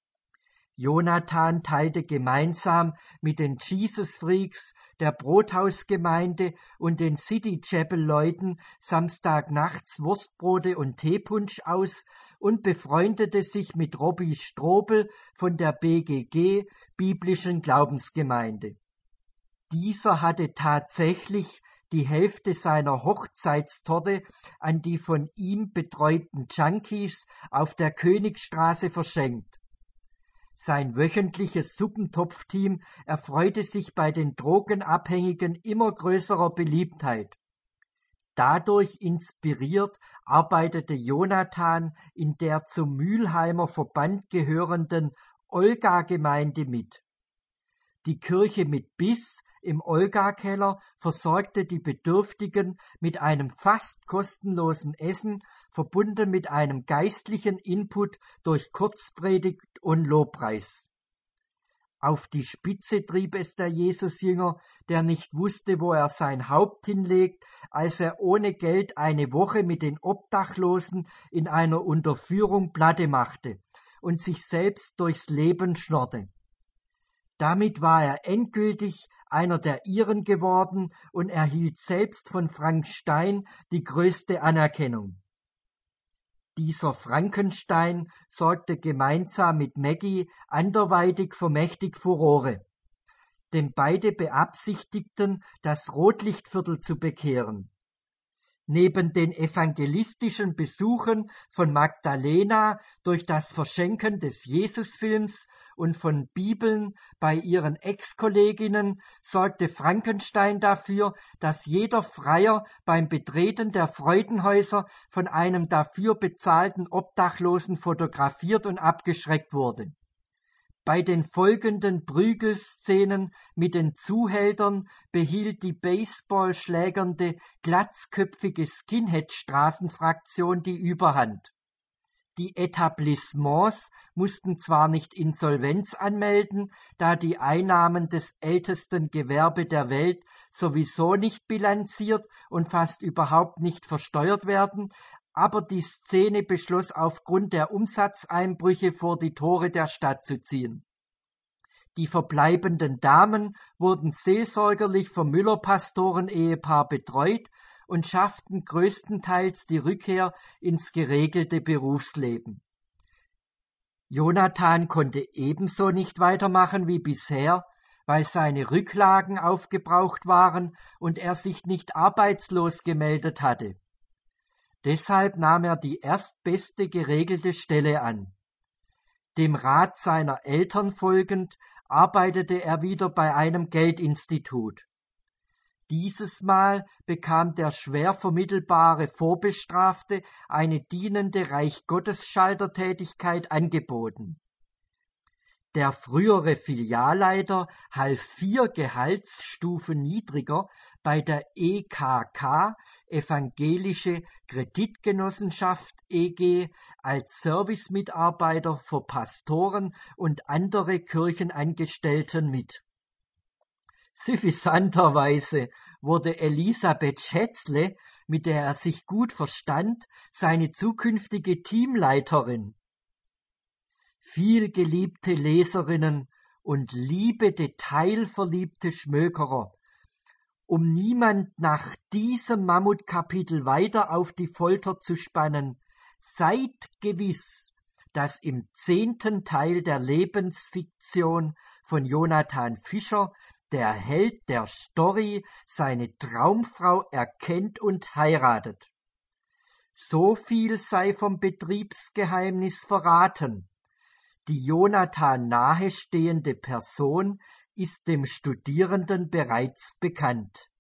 Jonathan teilte gemeinsam mit den Jesus Freaks, der Brothausgemeinde und den City Chapel Leuten samstagnachts Wurstbrote und Teepunsch aus und befreundete sich mit Robby Strobel von der B G G, Biblischen Glaubensgemeinde. Dieser hatte tatsächlich die Hälfte seiner Hochzeitstorte an die von ihm betreuten Junkies auf der Königstraße verschenkt. Sein wöchentliches Suppentopfteam erfreute sich bei den Drogenabhängigen immer größerer Beliebtheit. Dadurch inspiriert arbeitete Jonathan in der zum Mülheimer Verband gehörenden Olga-Gemeinde mit. Die Kirche mit Biss im Olga-Keller versorgte die Bedürftigen mit einem fast kostenlosen Essen, verbunden mit einem geistlichen Input durch Kurzpredigt und Lobpreis. Auf die Spitze trieb es der Jesusjünger, der nicht wusste, wo er sein Haupt hinlegt, als er ohne Geld eine Woche mit den Obdachlosen in einer Unterführung Platte machte und sich selbst durchs Leben schnorrte. Damit war er endgültig einer der Ihren geworden und erhielt selbst von Frank Stein die größte Anerkennung. Dieser Frankenstein sorgte gemeinsam mit Maggie anderweitig für mächtig Furore, denn beide beabsichtigten, das Rotlichtviertel zu bekehren. Neben den evangelistischen Besuchen von Magdalena durch das Verschenken des Jesusfilms und von Bibeln bei ihren Ex-Kolleginnen sorgte Frankenstein dafür, dass jeder Freier beim Betreten der Freudenhäuser von einem dafür bezahlten Obdachlosen fotografiert und abgeschreckt wurde. Bei den folgenden Prügelszenen mit den Zuhältern behielt die baseballschlägernde, glatzköpfige Skinhead-Straßenfraktion die Überhand. Die Etablissements mussten zwar nicht Insolvenz anmelden, da die Einnahmen des ältesten Gewerbe der Welt sowieso nicht bilanziert und fast überhaupt nicht versteuert werden, aber die Szene beschloss aufgrund der Umsatzeinbrüche vor die Tore der Stadt zu ziehen. Die verbleibenden Damen wurden seelsorgerlich vom Müller-Pastoren-Ehepaar betreut und schafften größtenteils die Rückkehr ins geregelte Berufsleben. Jonathan konnte ebenso nicht weitermachen wie bisher, weil seine Rücklagen aufgebraucht waren und er sich nicht arbeitslos gemeldet hatte. Deshalb nahm er die erstbeste geregelte Stelle an. Dem Rat seiner Eltern folgend arbeitete er wieder bei einem Geldinstitut. Dieses Mal bekam der schwer vermittelbare Vorbestrafte eine dienende Reich-Gottes-Schaltertätigkeit angeboten. Der frühere Filialleiter half vier Gehaltsstufen niedriger bei der E K K, Evangelische Kreditgenossenschaft E G, als Servicemitarbeiter für Pastoren und andere Kirchenangestellten mit. Suffisanterweise wurde Elisabeth Schätzle, mit der er sich gut verstand, seine zukünftige Teamleiterin. Viel geliebte Leserinnen und liebe detailverliebte Schmökerer, um niemand nach diesem Mammutkapitel weiter auf die Folter zu spannen, seid gewiss, dass im zehnten Teil der Lebensfiktion von Jonathan Fischer der Held der Story seine Traumfrau erkennt und heiratet. So viel sei vom Betriebsgeheimnis verraten. Die Jonathan nahestehende Person ist dem Studierenden bereits bekannt.